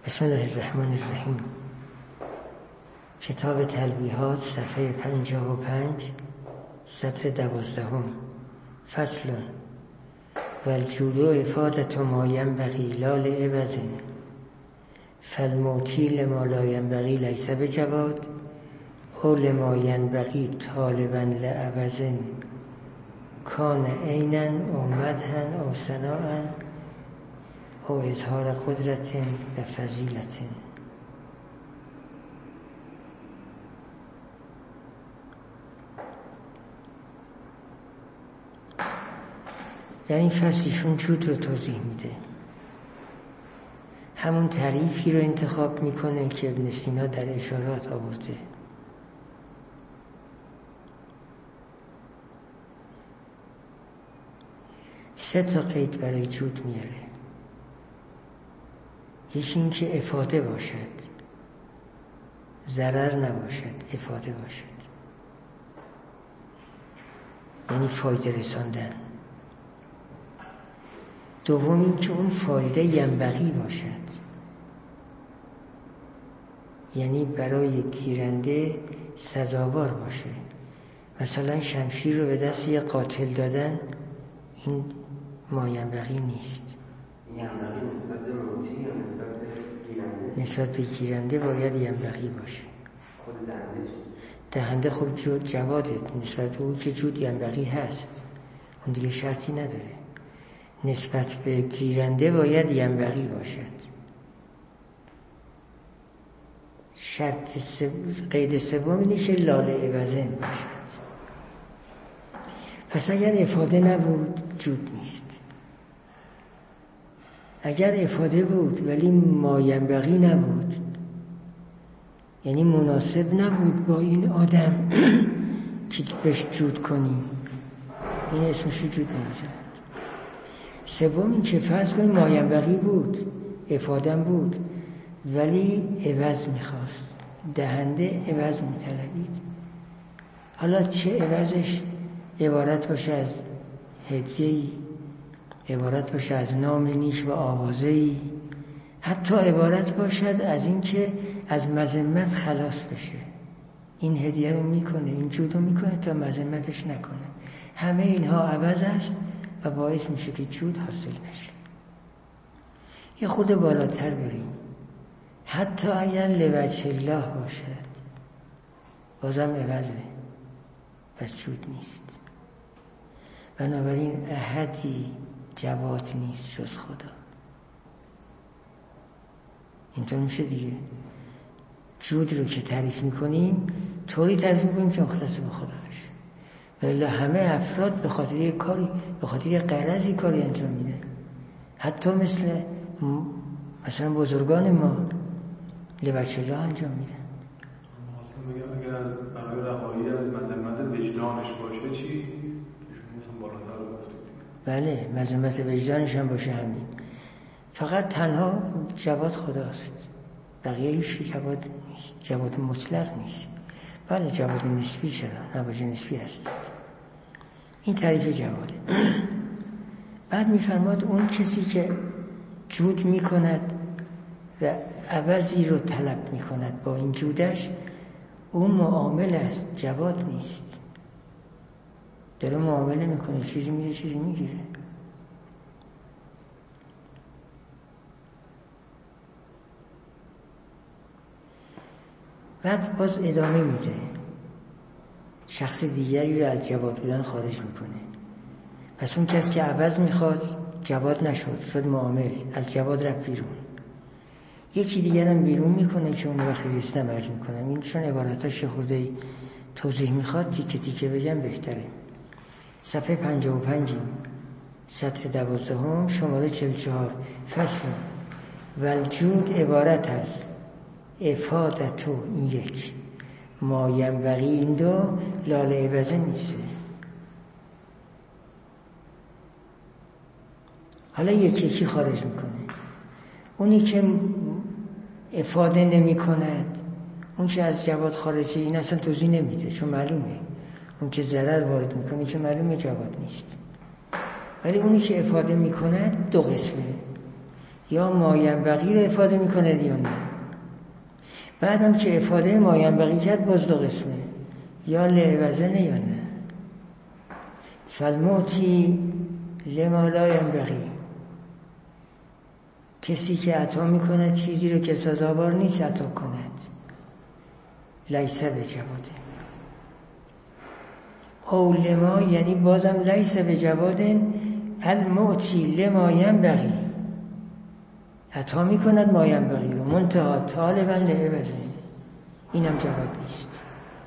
بسم الله الرحمن الرحیم. کتاب تلبیحات صفحه 55 سطر 12. فصل والجود افادة ما ينبغي لا لعوض فالموتی لما لا ينبغي ليس بجواد او لما ينبغي طالبا لعوض کان عینا او مدحا او ثناء او اظهار قدرت و فضیلت. در این فصلشون جود رو توضیح میده. همون تعریفی رو انتخاب میکنه که ابن سینا در اشارات آورده. سه تا قید برای جود میاره. یکی این که افاده باشد، ضرر نباشد، افاده باشد، یعنی فایده رساندن. دوم این که اون فایده ینبغی باشد، یعنی برای گیرنده سزاوار باشه. مثلا شمشیر رو به دست یه قاتل دادن، این ما ینبغی نیست. ینبغی نسبت به موتی یا نسبت به گیرنده؟ نسبت به گیرنده باید ینبغی باشه. خود دهنده دهنده خب جواده، نسبت به اون که جود ینبغی هست، اون دیگه شرطی نداره. نسبت به گیرنده باید ینبغی باشد. قید سوم اینه که لاله عوضن باشد. پس اگر افاده نبود جود نیست. اگر افاده بود ولی ما ینبغی نبود، یعنی مناسب نبود با این آدم که بهش جود کنیم، این اسمش جود نمی‌ذارد. سوم این که فرض کنیم ما ینبغی بود، افاده بود، ولی عوض میخواست، دهنده عوض میطلبید. حالا چه عوضش عبارت باشه از هدیه‌ای، عبارت باشه از نام نیک و آوازه‌ای، حتی عبارت باشد از این که از مذمت خلاص بشه. این هدیه رو میکنه، این جود رو میکنه تا مذمتش نکنه. همه اینها عوض است و باعث میشه که جود حاصل نشه. یه خود بالاتر بریم. حتی اگر لوجه الله باشد بازم عوضه، پس جود نیست. بنابراین احدی جواد نیست جز خدا. اینطور میشه دیگه. جود رو که تعریف میکنیم طوری تعریف میکنیم که مختص به خدا باشه. ولی همه افراد به خاطر یک کاری، به خاطر یک غرضی کاری انجام میده. حتی مثلا بزرگان ما لوجه الله انجام میدن. اگر برای رهایی از مذمت وجدانش باشه چی؟ شما بالاتر رو گفتید. بله، مذمت وجدانش هم باشه همین. فقط تنها جواد خداست. بقیه هیچ جواد نیست. جواد مطلق نیست. بله جواد نسبی چرا؟ نواج نسبی هست. این تعریف جواده. بعد میفرماد اون کسی که جود میکند و عوضی رو طلب میکند با این جودش، اون معامل است، جواد نیست. داره معامله میکنه، چیزی میده چیزی میگیره. بعد باز ادامه میده، شخص دیگری رو از جواد بودن خارج میکنه. پس اون کس که عوض میخواد جواد نشد، شد معامل، از جواد رفت بیرون. یکی دیگر هم بیرون میکنه که اون وقتی رسیدم عرض میکنم. این چون عبارتاش خورده توضیح میخواد، تیکه تیکه بگم بهتره. صفحه 55 سطر 12 شماره 44. فصل والجود عبارت است افادتو، این یک، ما ینبغی، این دو، لاله عوضه نیست. حالا یکی یکی خارج میکنه. اونی که افاده نمی کند، اون که از جواد خارجه، این اصلا توضیح نمیده چون معلومه. اون که ضرر وارد میکنه که معلومه جواد نیست. ولی اونی که افاده میکند دو قسمه. یا ماینبغی رو افاده میکنه یا نه. بعدم که افاده ماینبغی کرد باز دو قسمه، یا لعوزنه یا نه. فالموتی لما لا ینبغی، کسی که عطا میکنه چیزی رو که سزاوار نیست عطا کند، لیس بجواده. او لما یعنی بازم لیس بجواده، الموتی لما ینبغی، عطا میکند ما ینبغی رو، منتها طالبا لعوضه، اینم جواد نیست.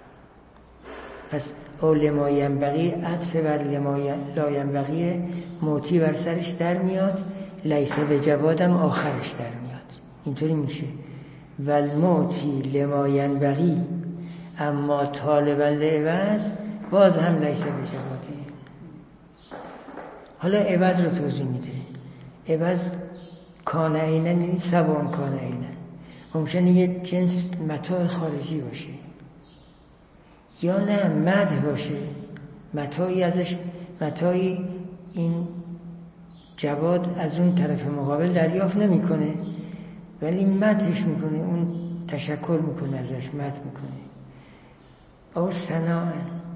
پس او لما ینبغی عطف بر لما لا ینبغی، موتی بر سرش در میاد، لیس بجوادم آخرش در میاد. اینطوری میشه والموتی لما ینبغی اما طالبا لعوض، باز هم لیس بجواده. حالا عوض رو توضیح میده. عوض کان عینن یعنی سوان کان عینن، ممکنه یه جنس متاع خارجی باشه یا نه مدح باشه، متاعی ازش، متاعی این جواد از اون طرف مقابل دریافت نمیکنه ولی مدحش میکنه، اون تشکر میکنه ازش، مدح میکنه. او ثناء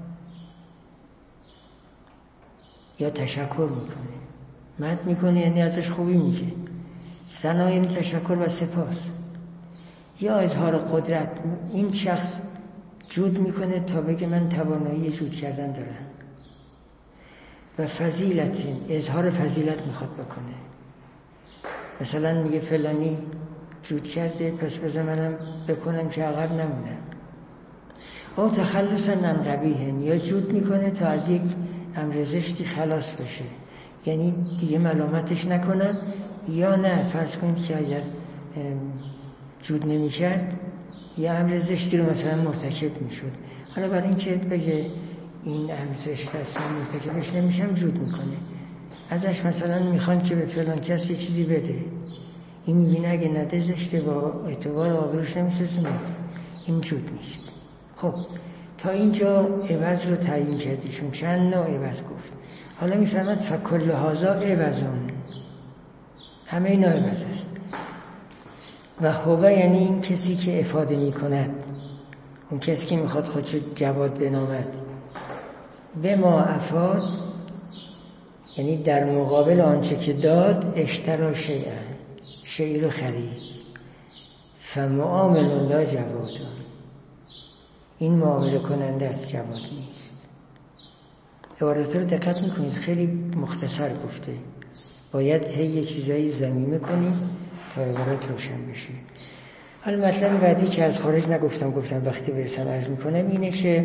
یا تشکر میکنه، مدح میکنه یعنی ازش خوبی میگه، ثنا یعنی تشکر و سپاس. یا اظهار قدرت، این شخص جود میکنه تا بگه من توانایی جود کردن دارم. و فضیلت، اظهار فضیلت میخواد بکنه، مثلا میگه فلانی جود کرده پس بذار منم بکنم که عقب نمونم. او تخلصا عن قبیح، یا جود میکنه تا از یک امر زشتی خلاص بشه، یعنی دیگه ملامتش نکنن. یا نه فرض کنید که اگر جود نمی‌کرد یا امر زشتی رو مثلا مرتکب میشد، حالا برای اینکه بگه این امر زشت است من مرتکبش نمیشم جود میکنه. ازش مثلا میخوان که به فلان کس یه چیزی بده، این میبینه اگه نده زشته، با اعتبار آبروش نمیسازه، این جود نیست. خب تا اینجا عوض رو تعیین کردیشون، چند نوع عوض گفت. حالا میفرماد فکل هذا عوضون، همه اینا عوض است. و هو یعنی این کسی که افاده میکند، اون کسی که میخواد خودشو جواد بنامد، به ما افاد یعنی در مقابل آنچه که داد، اشترا شیئا، شیئی رو خرید، فمعامل لا جوادون، این معامله کننده است، جواد نیست. عبارت رو دقت میکنید، خیلی مختصر گفته، باید یه چیزایی ضمیمه کنیم تا عبارت روشن بشه. حالا مطلب بعدی که از خارج نگفتم، گفتم وقتی برسم عرض میکنم، اینه که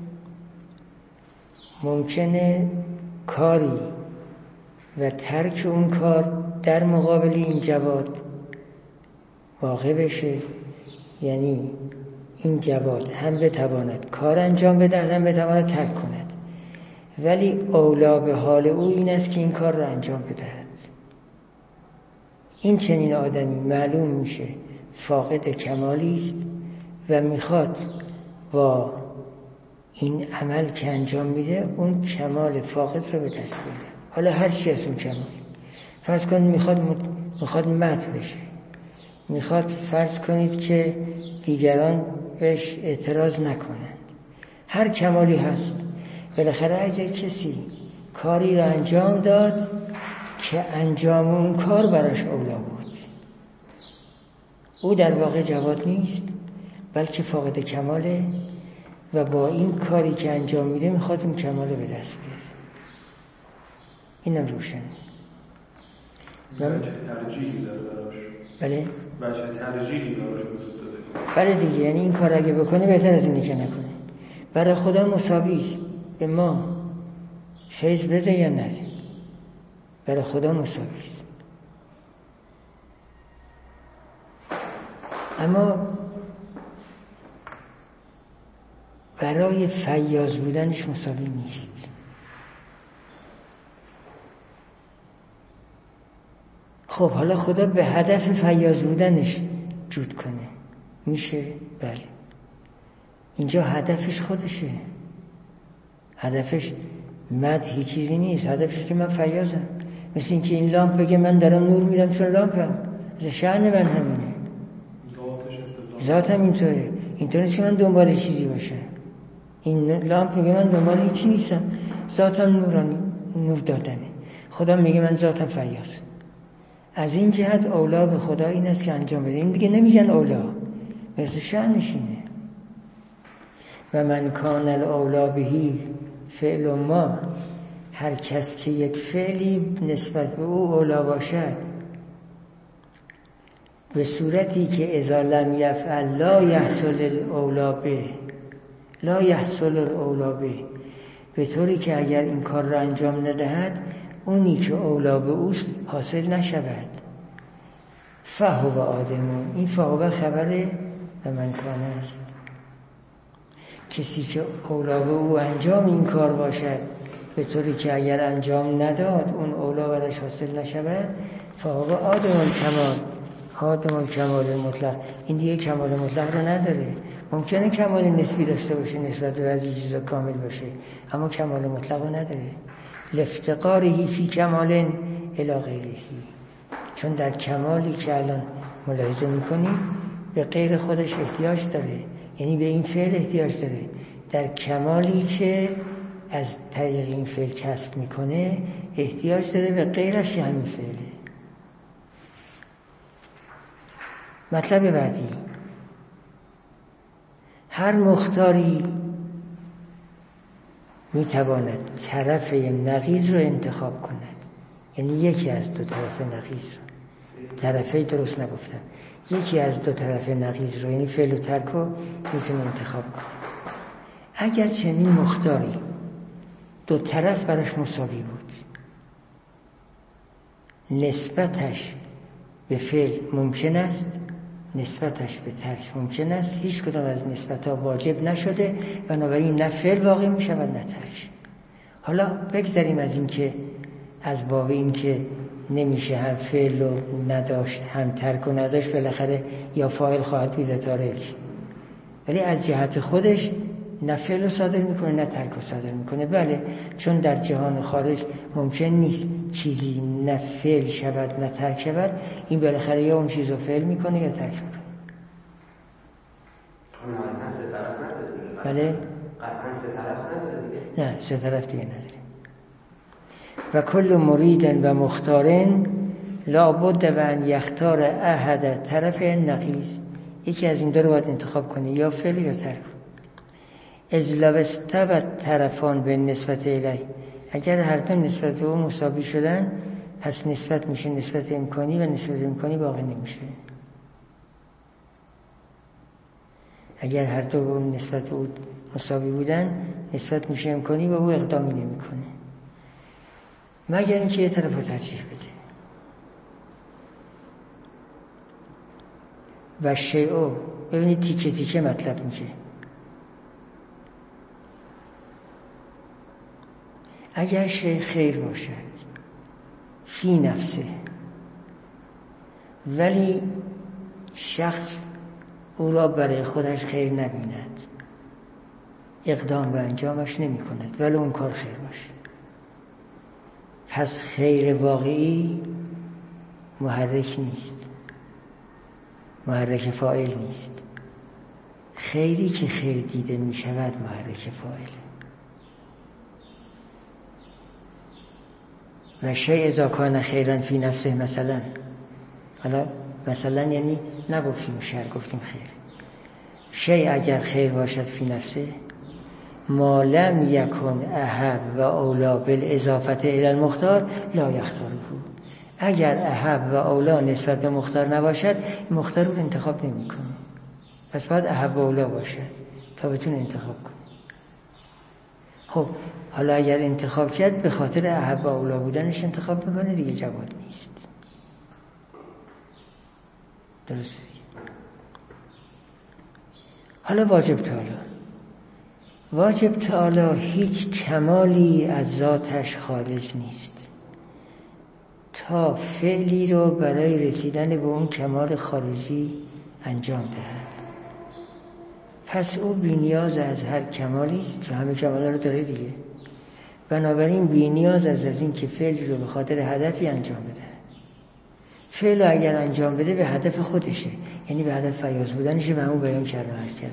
ممکنه کاری و ترک اون کار در مقابل این جواد واقع بشه، یعنی این جواد هم بتواند کار انجام بده هم بتواند ترک کند، ولی اولا به حال او این است که این کار را انجام بدهد. این چنین آدمی معلوم میشه فاقد کمالی است و میخواد با این عمل که انجام میده اون کمال فاقد رو به دست بیاره. حالا هر چی از اون کمال، فرض کنید میخواد مدح بشه، میخواد فرض کنید که دیگران بهش اعتراض نکنند، هر کمالی هست. بالاخره اگر کسی کاری رو انجام داد که انجام اون کار براش اولا بود، او در واقع جواد نیست بلکه فاقد کماله و با این کاری که انجام میده میخواد اون کماله به دست بیاره. اینم روشن. بچه ترجیحی داره براش. بله؟ بچه ترجیحی براش وجود داره. بله دیگه، یعنی این کار اگه بکنه بهتر از اینه که نکنه. برای خدا مساوی است، به ما فیض بده یا نده، برای خدا مساوی است. اما برای فیاض بودنش مساوی نیست. خب حالا خدا به هدف فیاض بودنش جود کنه، میشه؟ بله. اینجا هدفش خودشه، هدفش مدحی چیزی نیست، هدفش که من فیاضم. مثل اینکه این لامپ بگه من دارم نور میدم چون لامپم، شأن من همینه. ذاتم اینطوره. اینطوره که من دنبال چیزی باشم. این لامپ میگه من دنبال هیچی نیستم، ذاتم نور دادنه. خدا میگه من ذاتم فیاض. از این جهت اولا به خدا این است که انجام بده. این دیگه نمیگن اولا، مثل شأنش اینه. و من کان الاولا بهی فعل ما، هر کس که یک فعلی نسبت به او اولا باشد، به صورتی که اذا لم یفعل لا یحصل الاولا به، لا یحصل الاولا به طوری که اگر این کار را انجام ندهد اونی که اولا به اوست حاصل نشود. فهو آدمون، این فهو خبر و من کان است. کسی که اولا به او انجام این کار باشد به طوری که اگر انجام نداد اون اولا برش حاصل نشود، فهو آدمون کمال، آدمون کمال مطلق. این دیگه کمال مطلق رو نداره. ممکنه کمال نسبی داشته باشه، نسبت به بعضی چیزا کامل باشه، اما کمال مطلق رو نداره. لافتقاره فی کمال الی غیره، چون در کمالی که الان ملاحظه میکنید به غیر خودش احتیاج داره، یعنی به این فعل احتیاج داره. در کمالی که از طریق این فعل کسب میکنه احتیاج داره به غیرش که همین فعله. مطلب بعدی، هر مختاری میتواند طرف نقیض رو انتخاب کند. یعنی یکی از دو طرف نقیض رو، طرفی درست نگفتم، یکی از دو طرف نقیض رو، یعنی فعل و ترک رو میتونه انتخاب کنه. اگر چنین مختاری دو طرف براش مساوی بود، نسبتش به فعل ممکن است، نسبتش به ترک ممکن است، هیچ کدام از نسبت‌ها واجب نشده، بنابراین نه فعل واقع می‌شود نه ترک. حالا بگذاریم از این که از باب این که نمیشه هم فعل رو نداشت هم ترک رو نداشت، بالاخره یا فاعل خواهد بود یا تارک، ولی از جهت خودش نه فعل رو صادر میکنه نه ترک رو صادر میکنه. بله، چون در جهان خارج ممکن نیست چیزی نه فعل شود نه ترک شود، این بالاخره یا اون چیز رو فعل میکنه یا ترک میکنه. نه سه طرف نداره دیگه. بله؟ قطعا سه طرف نداره دیگه. نه سه طرف دیگه نداره. و کل مرید و مختارن لابد و ان یختار احد طرف نقیض، یکی از این دو رو باید انتخاب کنه، یا فعل یا ترک. اذ لو استوت طرفان به نسبت الیه، اگر هر دو نسبت به او مساوی شدن پس نسبت میشه نسبت امکانی و نسبت امکانی باقی نمیشه. اگر هر دو نسبت به او مساوی بودن نسبت میشه امکانی و او اقدامی نمیکنه، مگر اینکه یه طرف رو ترجیح بده. و شیء، ببینید تیکه تیکه مطلب میشه. اگر شیء خیر باشد فی نفسه، ولی شخص او را برای خودش خیر نبیند، اقدام به انجامش نمی کند، ولی اون کار خیر باشه، پس خیر واقعی محرک نیست، محرک فاعل نیست. خیری که خیر دیده می شود محرک فاعل. و شیء اذا کان خیرا فی نفسه، مثلا، حالا مثلا یعنی نگفتیم شر، گفتیم خیر. شیء اگر خیر باشد فی نفسه، ما لم یکن احب و اولا بالاضافه الی المختار لا یختاره. اگر احب و اولا نسبت به مختار نباشد، مختار رو انتخاب نمی کنه، پس باید احب و اولا باشد تا بتونه انتخاب کنه. خب حالا اگر انتخاب کرد به خاطر احب و اولا بودنش انتخاب میکنه، دیگه جواد نیست. درسته. حالا واجب تعالی، واجب تعالی هیچ کمالی از ذاتش خارج نیست تا فعلی رو برای رسیدن به اون کمال خارجی انجام دهد. پس او بی‌نیاز از هر کمالی است، چون همه کمالا رو داره دیگه، بنابراین بی‌نیاز از این که فعلی رو به خاطر هدفی انجام بده. فعل اگر انجام بده به هدف خودشه، یعنی به هدف فیاض بودنشه و همون بیان کردن.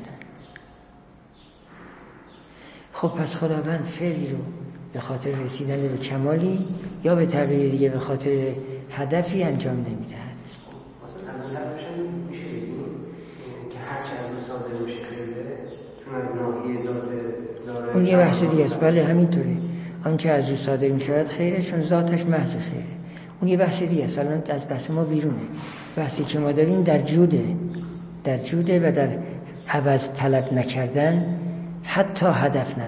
خب پس خداوند فعلی رو به خاطر رسیدن به کمالی یا به تعبیر دیگه به خاطر هدفی انجام نمیدهد. اصلا از نظر باشن میشه بگیم که هر چه از اون صادر میشه خیره، چون از ناحیه ذات داره اون یه بحث دیگه است. بله همینطوره، آنچه از او صادر میشود خیره چون ذاتش محض خیره. اون یه بحث دیگه است، الان از بحث ما بیرونه. بحثی که ما داریم در جوده و در عوض طلب نکردن، حتی هدف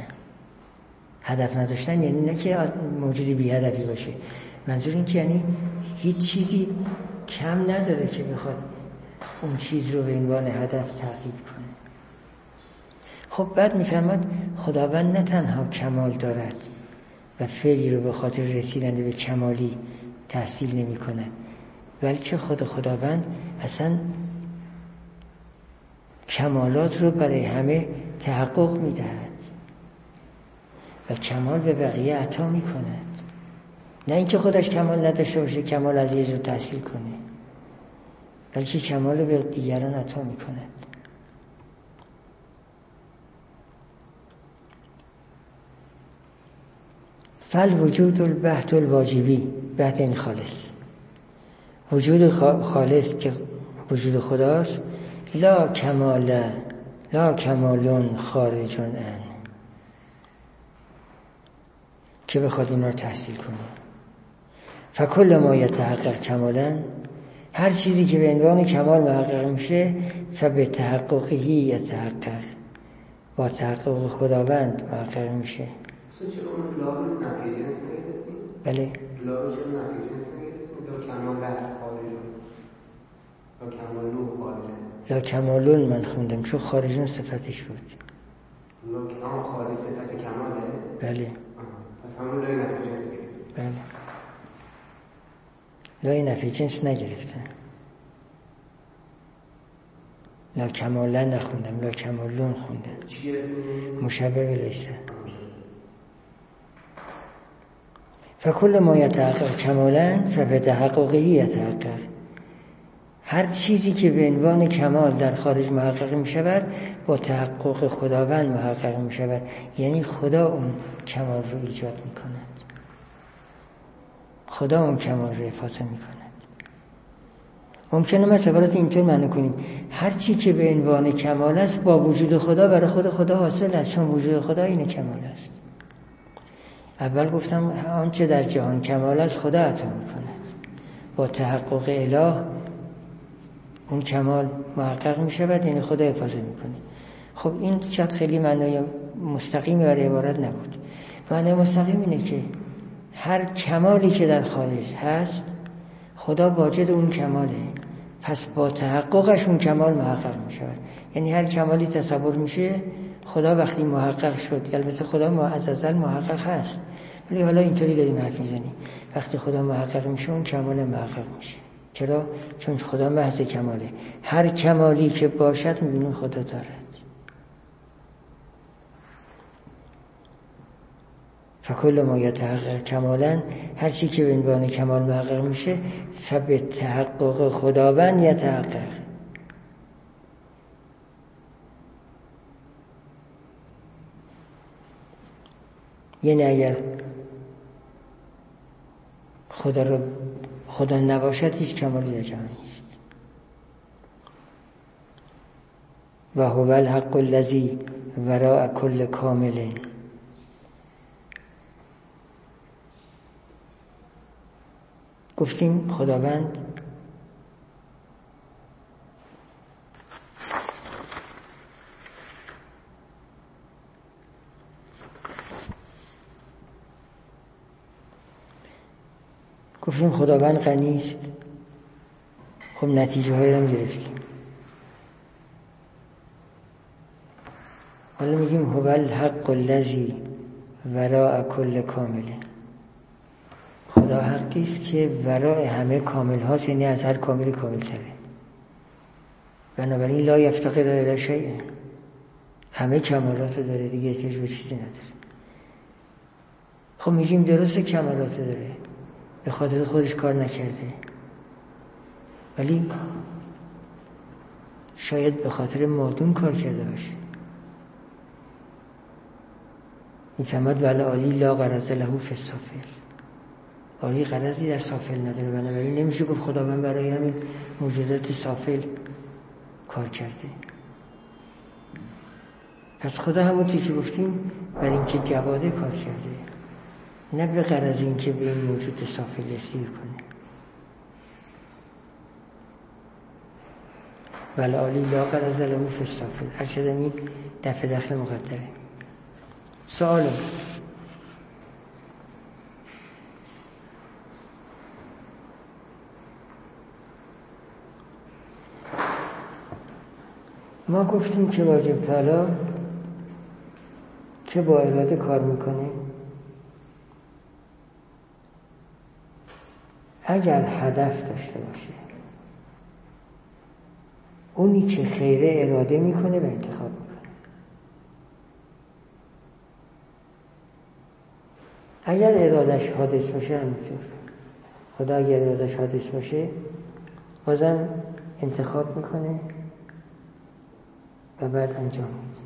نداشتن یعنی نه که موجودی بی هدفی باشه، منظور این که یعنی هیچ چیزی کم نداره که بخواد اون چیز رو به عنوان هدف تعقیب کنه. خب بعد میفهمد خداوند نه تنها کمال دارد و فعلی رو به خاطر رسیدن به کمالی تحصیل نمی کند، بلکه خداوند اصلا کمالات رو برای همه تحقق می دهد و کمال به بقیه عطا می کند. نه اینکه خودش کمال نداشته باشه کمال از یه جا تحصیل کنه، بلکه کمال رو به دیگران عطا می کند. فالوجود البحت الواجبی، بحت این خالص، وجود خالص که وجود خداست، لا کمالون خارجون ان، که بخواد این رو تحصیل کنه. فکل ما یتحقق کمالا، هر چیزی که به عنوان کمال محقق میشه، فبه تحققی یتحقق، با تحقق خداوند محقق میشه. چرا اون لا رو نفی جنس نگرفتیم؟ بله لا رو چرا نفی جنس نگرفتیم؟ لا کمال خارجون، لا کمالون خارجون، لا کمالون من خوندم چون خارجون صفتش بود. لا خارج صفت کماله؟ بله پس همون لای نفی جنس بگیریم. بله لای نفی جنس نگرفتن، لا کمالا نخوندم، لا کمالون خوندم. چی گرفتیم؟ مشبه به لیسه. فکل ما یتحقق کمالا فبه تحققی یتحقق، هر چیزی که به عنوان کمال در خارج محقق می شود با تحقق خداوند محقق می شود، یعنی خدا اون کمال رو ایجاد می کند، خدا اون کمال رو افاضه می کند. ممکنه مثلا برات اینطور معنی کنیم هر چی که به عنوان کمال است با وجود خدا برای خود خدا حاصل است، چون وجود خدا این کمال است. اول گفتم آنچه در جهان کمال است خدا عطا می کند، با تحقق اله اون کمال محقق می شود، یعنی خدا حفاظت می کنه. خب این شاید خیلی معنای مستقیمی برای عبارت نبود. معنای مستقیم اینه که هر کمالی که در خارج هست خدا واجد اون کماله، پس با تحققش اون کمال محقق می شود. یعنی هر کمالی تصور میشه خدا وقتی محقق شد، البته خدا از ازل محقق هست، ولی حالا اینطوری داریم حرف میزنیم، وقتی خدا محقق میشه اون کمال محقق میشه. چرا؟ چون خدا محض کماله، هر کمالی که باشد میبینیم خدا دارد. فکل ما یتحقق کمالا، هر چی که به عنوان کمال محقق میشه فبه تحقق خداوند یتحقق. یعنی اگر خدا نباشد هیچ کمالی در جهان نیست. و هو الحق الذی وراء کل کامل، گفتیم خداوند غنی است. خب نتیجه هایی رو گرفتیم. حالا میگیم هو الحق الذی وراء کل کامل، خدا حقی است که ورای همه کامل هاست، یعنی از هر کامل کامل تره. بنابراین لا یفتقر الی شیء، همه کمالات رو داره دیگه، احتیاج به چیزی نداره. خب میگیم درسته کمالات رو داره، به خاطر خودش کار نکرده، ولی شاید به خاطر مادون کار کرده باشه. می‌فرماد ولعالی لا غرض له فی السافل، عالی غرضی در سافل نداره، بنابراین نمیشه گفت خداوند برای همین موجودات سافل کار کرده. پس خدا همونطور که گفتیم برای اینکه جواده کار کرده، نه به غرض اینکه به این موجود سافل اسیر کنه. ولعالی لا غرض له فی السافل، هرچه این دفع دخل مقدره. سوال ما گفتیم که واجب تعالی که با اراده کار میکنه، اگر هدف داشته باشه، اونی که خیره اراده میکنه و انتخاب میکنه. اگر ارادش حادث باشه همینطور، خدا اگر ارادش حادث باشه بازم انتخاب میکنه و بعد انجام میده.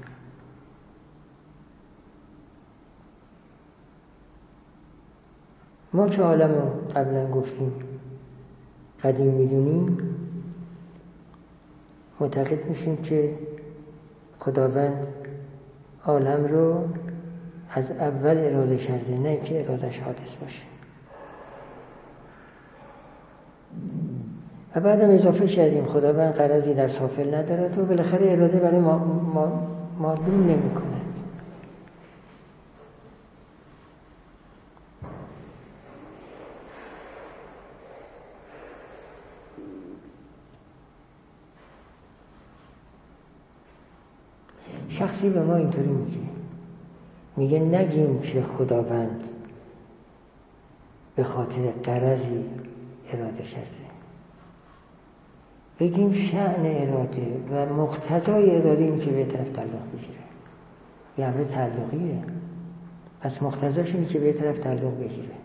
ما که عالم رو قبلا گفتیم قدیم میدونیم، معتقد میشیم که خداوند عالم رو از اول اراده کرده، نه که ارادش حادث باشه. و بعدم اضافه کردیم خداوند غرضی در سافل ندارد و بالاخره اراده برای معلوم نمی کند. شخصی به ما اینطوری میگه نگیم که خداوند به خاطر غرضی اراده کرده، بگیم شأن اراده و مقتضای اراده اینه که به طرف تعلق بگیره. یه امر تعلقیه، پس مقتضاش اینه که به طرف تعلق بگیره.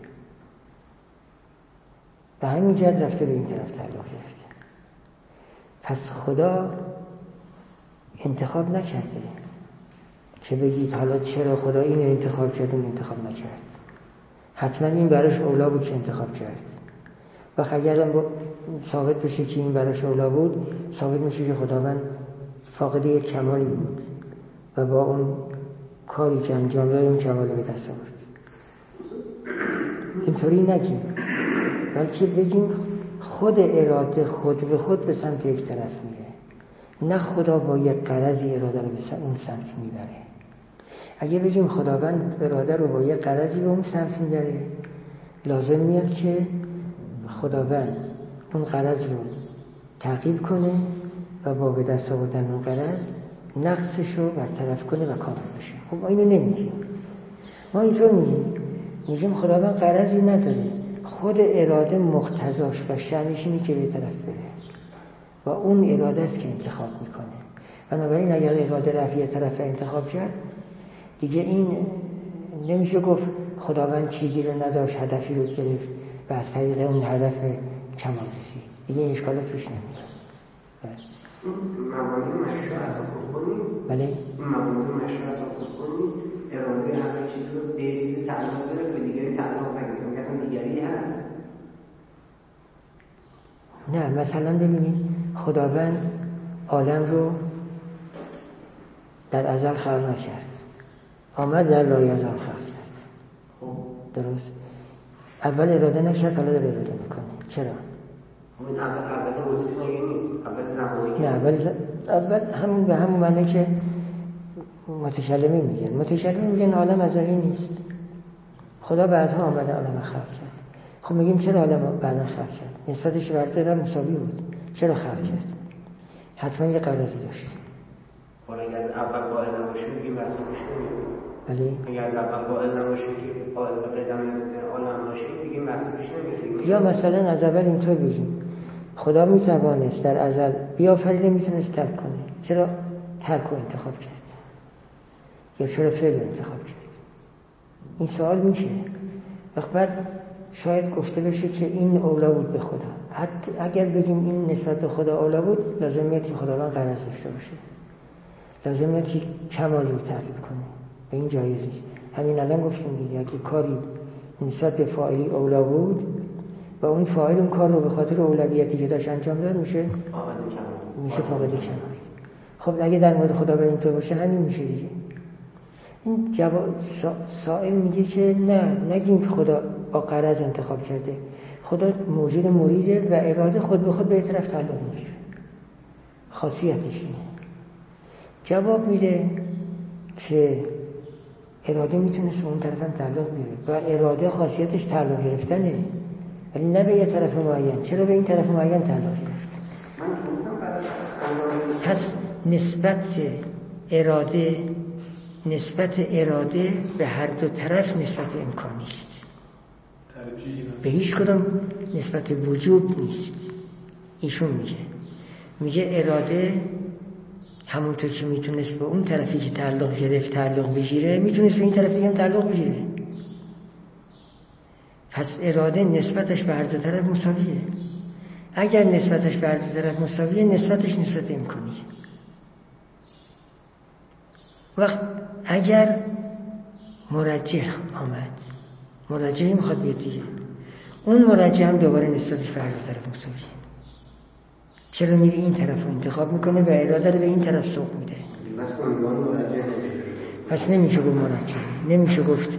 به همین جهت رفته به این طرف تعلق گرفته. پس خدا انتخاب نکرده که بگید حالا چرا خدا این انتخاب کرد اون انتخاب نکرد. حتما این براش اولا بود که انتخاب کرد. و اگر ثابت بشه که این براش اولا بود، ثابت میشه که خداوند فاقد یک کمالی بود و با اون کاری که انجام داد اون کمال به دست آورد. اینطوری نگیم، بلکه بگیم خود اراده خود به خود به سمت یک طرف میره، نه خدا با یک غرضی اراده رو به اون سمت میبره. اگه بگیم خداوند اراده رو با یک غرضی به اون سمت میبره، لازم میاد که خداوند اون غرض رو تعقیب کنه و با به دست آوردن اون غرض نقصش رو برطرف کنه و کامل بشه. خب ما اینو نمیگیم، ما اینطور میگیم خداوند غرضی نداره، خود اراده مقتضاش و شأنش اینه که به طرف بره و اون اراده است که انتخاب میکنه. بنابراین اگر اراده رفت یه طرف انتخاب کرد، دیگه این نمیشه گفت خداوند چیزی رو نداشت، هدفی رو گرفت و از طریق اون هدف کمال رسید. دیگه این اشکالات پیش نمیاد. موانع مشروع از حقوق نیست. بله؟ این موانع مشروع از حقوق نیست. اراده همه چیز رو به چیزی تعلق داره، به دیگری تعلق نگیره. اون اصلا دیگری هست. نه، مثلا ببینید خداوند عالم رو در ازل خلق نکرد، آمد در لایزال خلق کرد. درست؟ اول اراده نکرد، حالا داره اراده میکنه. چرا؟ این اول وجود مگه نیست؟ اول زمانی نه، اول همون به همون معنی که متکلمی میگن عالم ازلی نیست، خدا بعدها آمده عالم خلق کرد. خب میگیم چرا عالم بعدا خلق کرد؟ نسبتش به ارتدار مساوی بود، چرا خلق کرد؟ حتما یه غرضی داشت. حالا اگه از اول قائل نباشه میگیم بحث گوش نمیدیم. بله؟ اگه از اول قائل نباشه که قائل به قدم از عالم باشه میگیم بحث گوش نمیدیم. یا مثلا از اول اینطور بگیم خدا میتوانست در ازل بیافرینه، میتونست ترک کنه، چرا ترک رو انتخاب کرد؟ یا چرا فعل رو انتخاب کرد؟ این سوال میشه. وقت بعد شاید گفته بشه که این اولا بود به خدا. حتی اگر بگیم این نسبت به خدا اولا بود، لازم میاد که خداوند غرض داشته باشه، لازم میاد که کمالی رو تعریف کنه. به این جایز نیست. همین الان گفتیم دیگه اگه کاری نسبت به فاعلی اولا بود و اون فاعل اون کار رو به خاطر اولویتی که داشت انجام داد، میشه فاقد کمال. خب اگه در مورد خدا به اینطور باشه همین میشه دیگه. این سائل میگه که نه، نگیم که خدا با غرض انتخاب کرده. خدا موجود مریده و اراده خود به خود به طرف تعلق میگیره، خاصیتش اینه. جواب میده که اراده میتونست به اون طرف هم تعلق بگیره و اراده خاصیتش تعلق گرفتنه، ولی نه به یه طرف معین. چرا به این طرف معین تعلق گرفت؟ پس نسبت اراده به هر دو طرف نسبت امکانی است، به هیچ کدوم نسبت وجوب نیست. ایشون میگه اراده همونطور که میتونست به اون طرفی که تعلق گرفت تعلق بگیره، میتونست به این طرف دیگه هم تعلق بگیره. پس اراده نسبتش به هر دو طرف مساویه. اگر نسبتش به هر دو طرف مساویه، نسبتش نسبت امکانیه. وقت اگر مرجح آمد، مرجحی میخواد بیاد دیگه، اون مرجح هم دوباره نسبتش به هر دو طرف مساویه. چرا میری این طرف رو انتخاب میکنه و اراده رو به این طرف سوق میده؟ پس نمیشه گفت مرجح، نمیشه گفت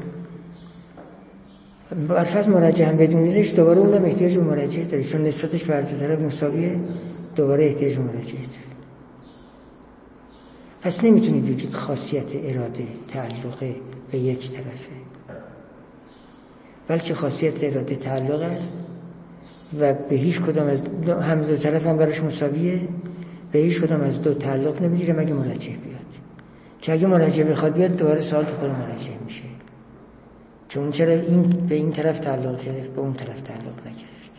برفض مرجح هم بدونیدش، دوباره اونم احتیاج به مرجح داره، چون نسبتش به هر دو طرف مساویه، دوباره احتیاج به مرجح داره. پس نمیتونید بگید خاصیت اراده تعلق به یک طرفه، بلکه خاصیت اراده تعلق است و به هیچ کدام از هم دو طرف هم براش مساویه، به هیچ کدام از دو تعلق نمیگیره مگه مرجح بیاد. که اگه مرجح بخواد بیاد، دوباره سوال تو خود مرجح میشه، چون چرا این به این طرف تعلق گرفت به اون طرف تعلق نگرفت.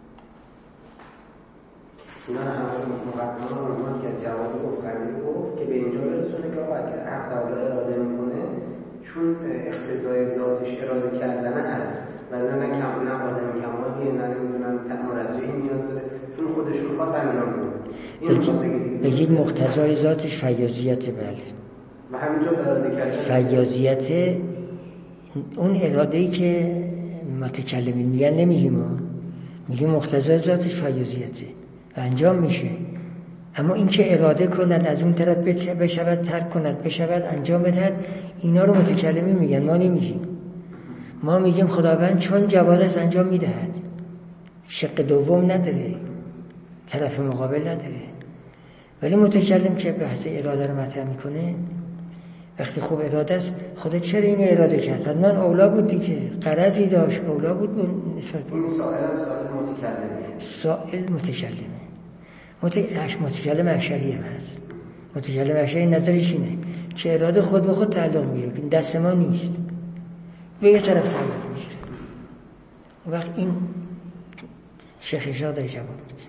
نه مقدمه رو که جواب گفت که به اینجا رسونه که اگر عقل اراده میکنه، چون اقتضای ذاتش اراده کردن هست و نه آدم کمالیه، نه نمیدونم مرجحی نیاز داره، چون خودش میخواد انجام بده. بگید مقتضای ذاتش فیاضیت. بله، و همینجا اراده کردن فیاضیت، اون اراده‌ای که متکلمین میگن نمیگیم، میگیم مقتضای ذاتش فیاضیته و انجام میشه. اما این که اراده کند از اون طرف بشود، ترک کند بشود، انجام بدهد، اینا رو متکلمین میگن، ما نمیگیم. ما میگیم خداوند چون جواد است انجام میدهد، شق دوم نداره، طرف مقابل نداره. ولی متکلم که بحث اراده رو مطرح میکنه، وقتی خوب اراده است، خدا چرا اینو اراده کرد؟ حتما اولا بود دیگه، غرضی داشت، اولا بود نسبت به این سائل متکلمه. متکلم اشعری هم هست. متکلم اشعری نظرش اینه که اراده خود به خود تعلق میگیره، دست ما نیست، به یه طرف تعلق میگیره. وقت این شیخ اشاق داره جواب میده.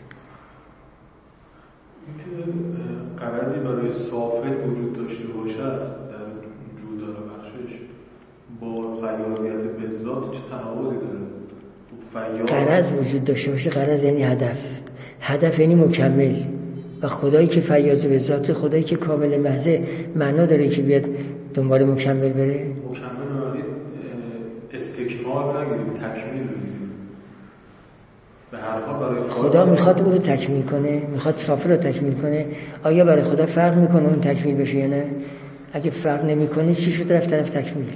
اینکه غرضی برای سافل وجود داشته باشد در جودار بخشش با فیاضیت به ذات چه تناقضی داره؟ غرض وجود داشته باشه، غرض یعنی هدف یعنی مکمل، و خدایی که فیاض به ذات، خدایی که کامل محض، معنا داره که بیاد دنبال مکمل بره. مکمل معنی استکمال نگیریم، تکمیل بگیریم. به هر حال برای خدا میخواد او رو تکمیل کنه، میخواد صافی رو تکمیل کنه. آیا برای خدا فرق میکنه اون تکمیل بشه یا نه؟ اگه فرق نمیکنه چی شد رفت طرف تکمیل؟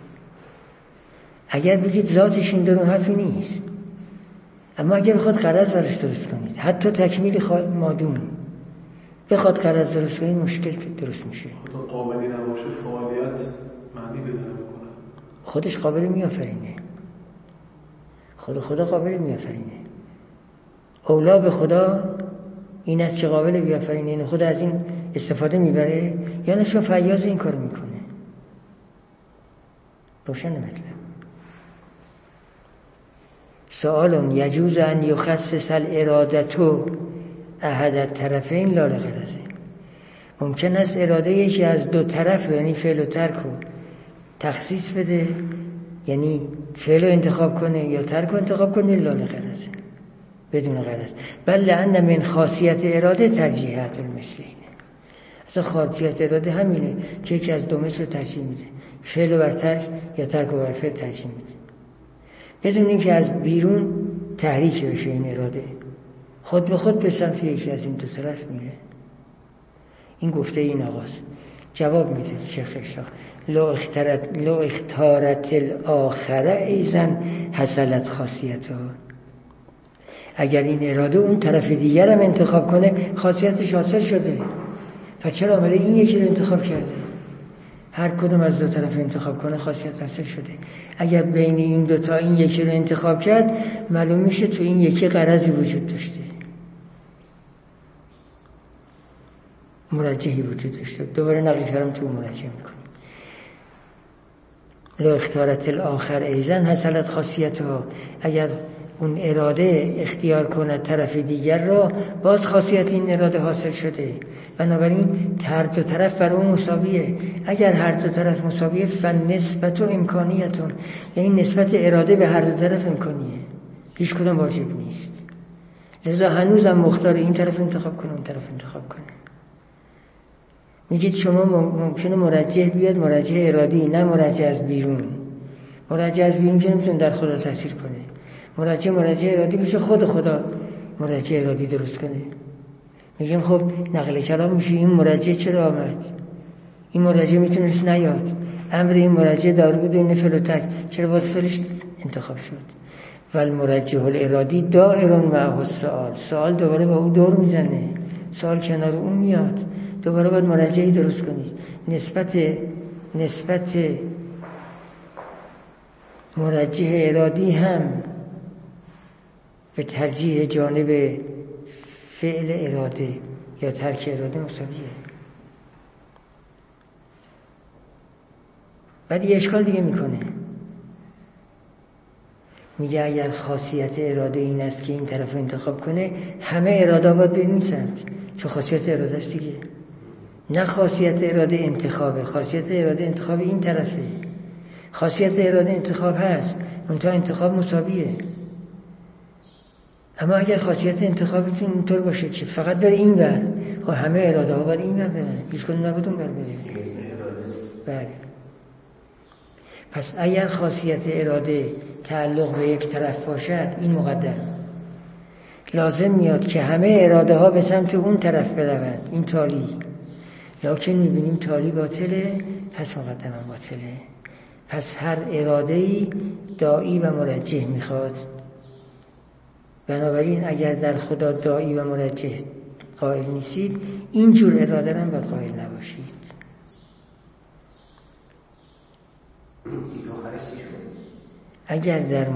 اگر بگید ذاتش این درون حرفی نیست، اما اگر بخواد غرض برش درست کنید، حتی تکمیل مادون بخواد غرض درست کنید، مشکل درست میشه. خدا قابلی نباشه فعالیت معنی پیدا نمیکنه. خودش قابلی میآفرینه، خدا قابلی میآفرینه. اولا به خدا این است که قابل بیافرینه، این خود از این استفاده میبره یا نه چون فیاض این کار میکنه. روشن مطلب. سؤال یجوز ان یخصص الارادة احد الطرفین لا لغرض. ممکن است اراده یکی از دو طرف، یعنی فعل و ترک رو تخصیص بده، یعنی فعل انتخاب کنه یا ترک انتخاب کنه الا لغرض، بدون غرض. بل لأن من خاصیت اراده ترجیحات المثلین. اصلا خاصیت اراده همینه که یکی از دو مثل رو ترجیح میده، فعل بر ترک یا ترک بر فعل ترجیح میده، بدون اینکه از بیرون تحریک بشه. این اراده خود به خود به سمت یکی از این دو طرف میره. این گفته این آقاست. جواب میده شیخ اشراق: لو اختارت الاخره ایزن حصلت خاصیتها. اگر این اراده اون طرف دیگر هم انتخاب کنه خاصیتش حاصل شده. پس چرا آمده این یکی رو انتخاب کرده؟ هر کدوم از دو طرف انتخاب کنه خاصیت حاصل شده. اگر بین این دوتا این یکی رو انتخاب کرد معلوم میشه تو این یکی غرضی وجود داشته، مرجحی وجود داشته. دوباره نقل کردم تو مرجح میکنیم. لو اختارت الاخر ایزن حصلت خاصیتها. اگر اون اراده اختیار کنه طرف دیگر را باز خاصیت این اراده حاصل شده. بنابراین هر دو طرف بر اون مساویه. اگر هر دو طرف مساویه فنسبت و امکانیتون، یعنی نسبت اراده به هر دو طرف امکانیه، هیچ کدام واجب نیست. لذا هنوزم مختار این طرف انتخاب کنه اون طرف انتخاب کنه. میگید شما ممکنه مرجح بیاد، مرجح ارادی، نه مرجح از بیرون. مرجح از بیرون که نمیتونه در خدا تاثیر کنه. مرجح ارادی بشه خود خدا مرجح ارادی درست کنه. میگیم خب نقل کلام میشه این مرجح چرا آمد؟ این مرجح میتونست نیاد. امر این مرجح دار بود این فعل و ترک، چرا باز فعلش انتخاب شد؟ والمرجح الارادی دائر معه السؤال. سوال دوباره با او دور میزنه، سوال کنار اون میاد. دوباره باید مرجحی درست کنید. نسبت مرجح ارادی هم به ترجیح جانب فعل اراده یا ترک اراده مساویه. بعد یه اشکال دیگه میکنه، میگه اگر خاصیت اراده این است که این طرف انتخاب کنه همه اراده باید به این سمت، چون خاصیت اراده است دیگه. نه خاصیت اراده انتخابه، خاصیت اراده انتخاب این طرفه. خاصیت اراده انتخاب هست، منتها انتخاب مساویه. اما اگر خاصیت انتخابتون اینطور باشه که فقط بره این ور، خب همه اراده ها باید این ور برن، هیچ کدوم نبود اون ور بره. بله. پس اگر خاصیت اراده تعلق به یک طرف باشد، این مقدم، لازم میاد که همه اراده ها به سمت اون طرف بروند، این تالی. لکن میبینیم تالی باطله، پس مقدم هم باطله. پس هر اراده‌ای داعی و مرجح میخواد. بنابراین اگر در خدا داعی و مرجح قائل نیستید، اینجور اراده هم باید قائل نباشید. اگر در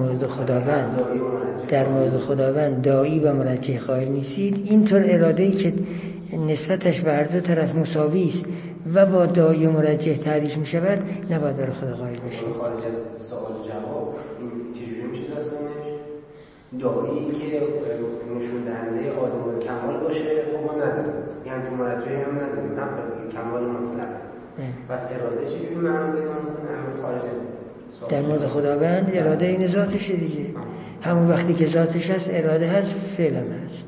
مورد خداوند داعی و مرجح قائل نیستید، اینطور اراده‌ای که نسبتش به هر دو طرف مساوی است و با داعی و مرجح تعریف می شود نباید برای خدا قائل بشید. خارج از سوال جواب این چجوری میشه داستانش؟ داعی که نشون دهنده آدم الکمال باشه خب ما نداریم، یعنی تو مرجحی هم نداریم، هم کمال مطلق. پس اراده چجوری معنا پیدا میکنه؟ خارج از در مورد خداوند اراده این ذاتشه دیگه. همون وقتی که ذاتش هست اراده هست، فعل هم هست.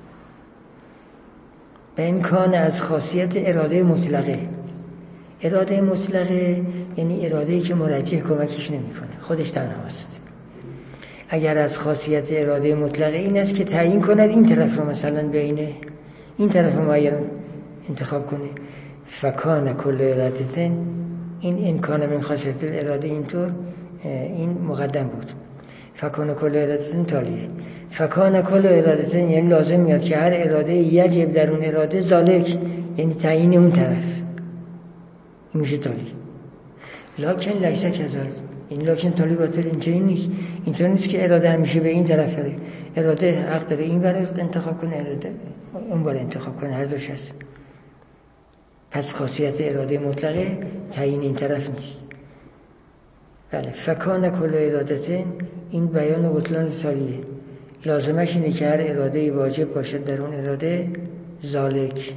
به امکان از خاصیت اراده مطلقه. اراده مطلقه یعنی اراده‌ای که مرجح کمکش نمی‌کنه، خودش تنهاست. اگر از خاصیت اراده مطلقه این است که تعیین کند این طرف رو مثلا بین این طرف معین انتخاب کنه، فکان کل ارادتن، این امکان من خاصیت اراده اینطور این مقدم بود. فکان کل ارادتن تالیه. فکان کل ارادتن یعنی لازم میاد که هر اراده یجب در اون اراده ذالک، یعنی تعیین اون طرف، این میشه تالی. لکن لیسه کذالک، این لکن تالی باطل اینطوری نیست. اینطوری نیست که اراده همیشه به این طرف بره. اراده حق داره این بره انتخاب کنه، اراده اون بره انتخاب کنه، هر دوش هست. پس خاصیت اراده مطلقه تعیین این طرف نیست. بله، فکان کل ارادتن این بیان بطلان تالیه. لازمش اینه که هر اراده واجب باشد در اون اراده ذالک.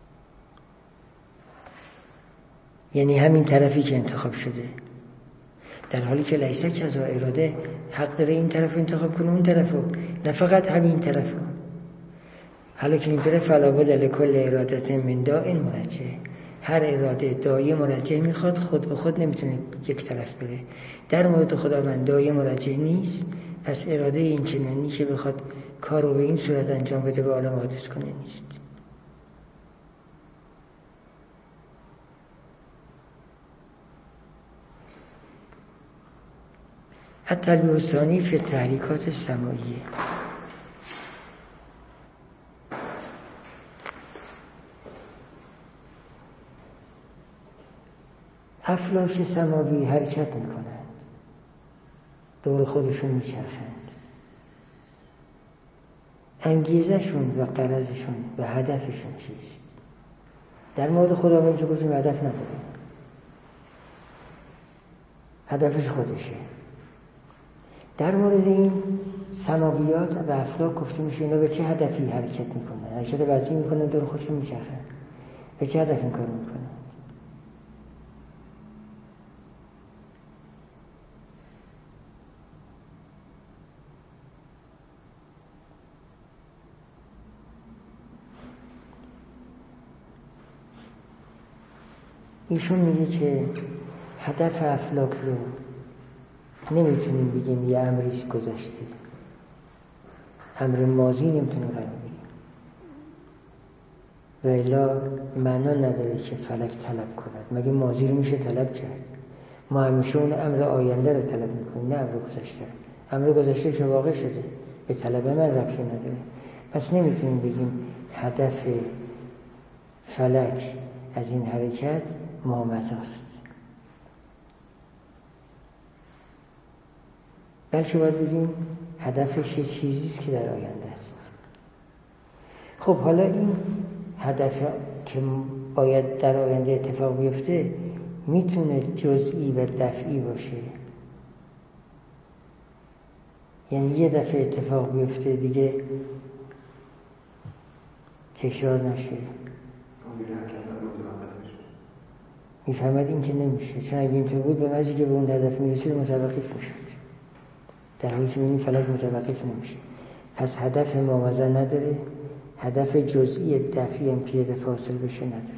یعنی همین طرفی که انتخاب شده. در حالی که لیس کذا، اراده حق داره این طرف انتخاب کنه اون طرف، نه فقط همین طرف. حالا که اینطوره فلا بد لکل ارادت من داء مرجع، هر اراده داعی مرجع میخواد، خود به خود نمیتونه یک طرف بره. در مورد خداوند داعی مرجع نیست، پس اراده این چنینی که بخواد کار رو به این صورت انجام بده به عالم حادث کنه نیست. التنبیه الثانی فی التحریکات السماعیه. افلاک سماوی حرکت میکنند، دور خودشون میچرخند. انگیزشون و غرضشون و هدفشون چیست؟ در مورد خداوند که گفتیم هدف نداره، هدفش خودشه. در مورد این سماویات و افلاک گفتیم میشه اینا به چه هدفی حرکت میکنن؟ حرکت وضعی میکنن، دور خودشون میچرخند. به چه هدف این کار میکنن؟ ایشون میگه که هدف افلاک رو نمیتونیم بگیم یه امریست گذشته، امر ماضی نمیتونیم قرار بگیم، و الا معنا نداره که فلک طلب کند. مگه ماضی رو میشه طلب کرد؟ ما همیشه اون امر آینده رو طلب میکنیم، نه امر گذشته. امر گذشته که واقع شده به طلب من ربطی نداره. پس نمیتونیم بگیم هدف فلک از این حرکت مامضاست، بلکه باید بگیم هدفش یه چیزیست که در آینده است. خب حالا این هدف که باید در آینده اتفاق بیفته میتونه جزئی و دفعی باشه، یعنی یه دفعه اتفاق بیفته دیگه تکرار نشه. میفهمد این که نمیشه، چون اگه اینطور بود به مجی که به اون هدف میرسید متوقف میشد، در حالی که این فلک متوقف نمیشه. پس هدف مامضا نداره، هدف جزئی دفعی هم که فاصل بشه نداره.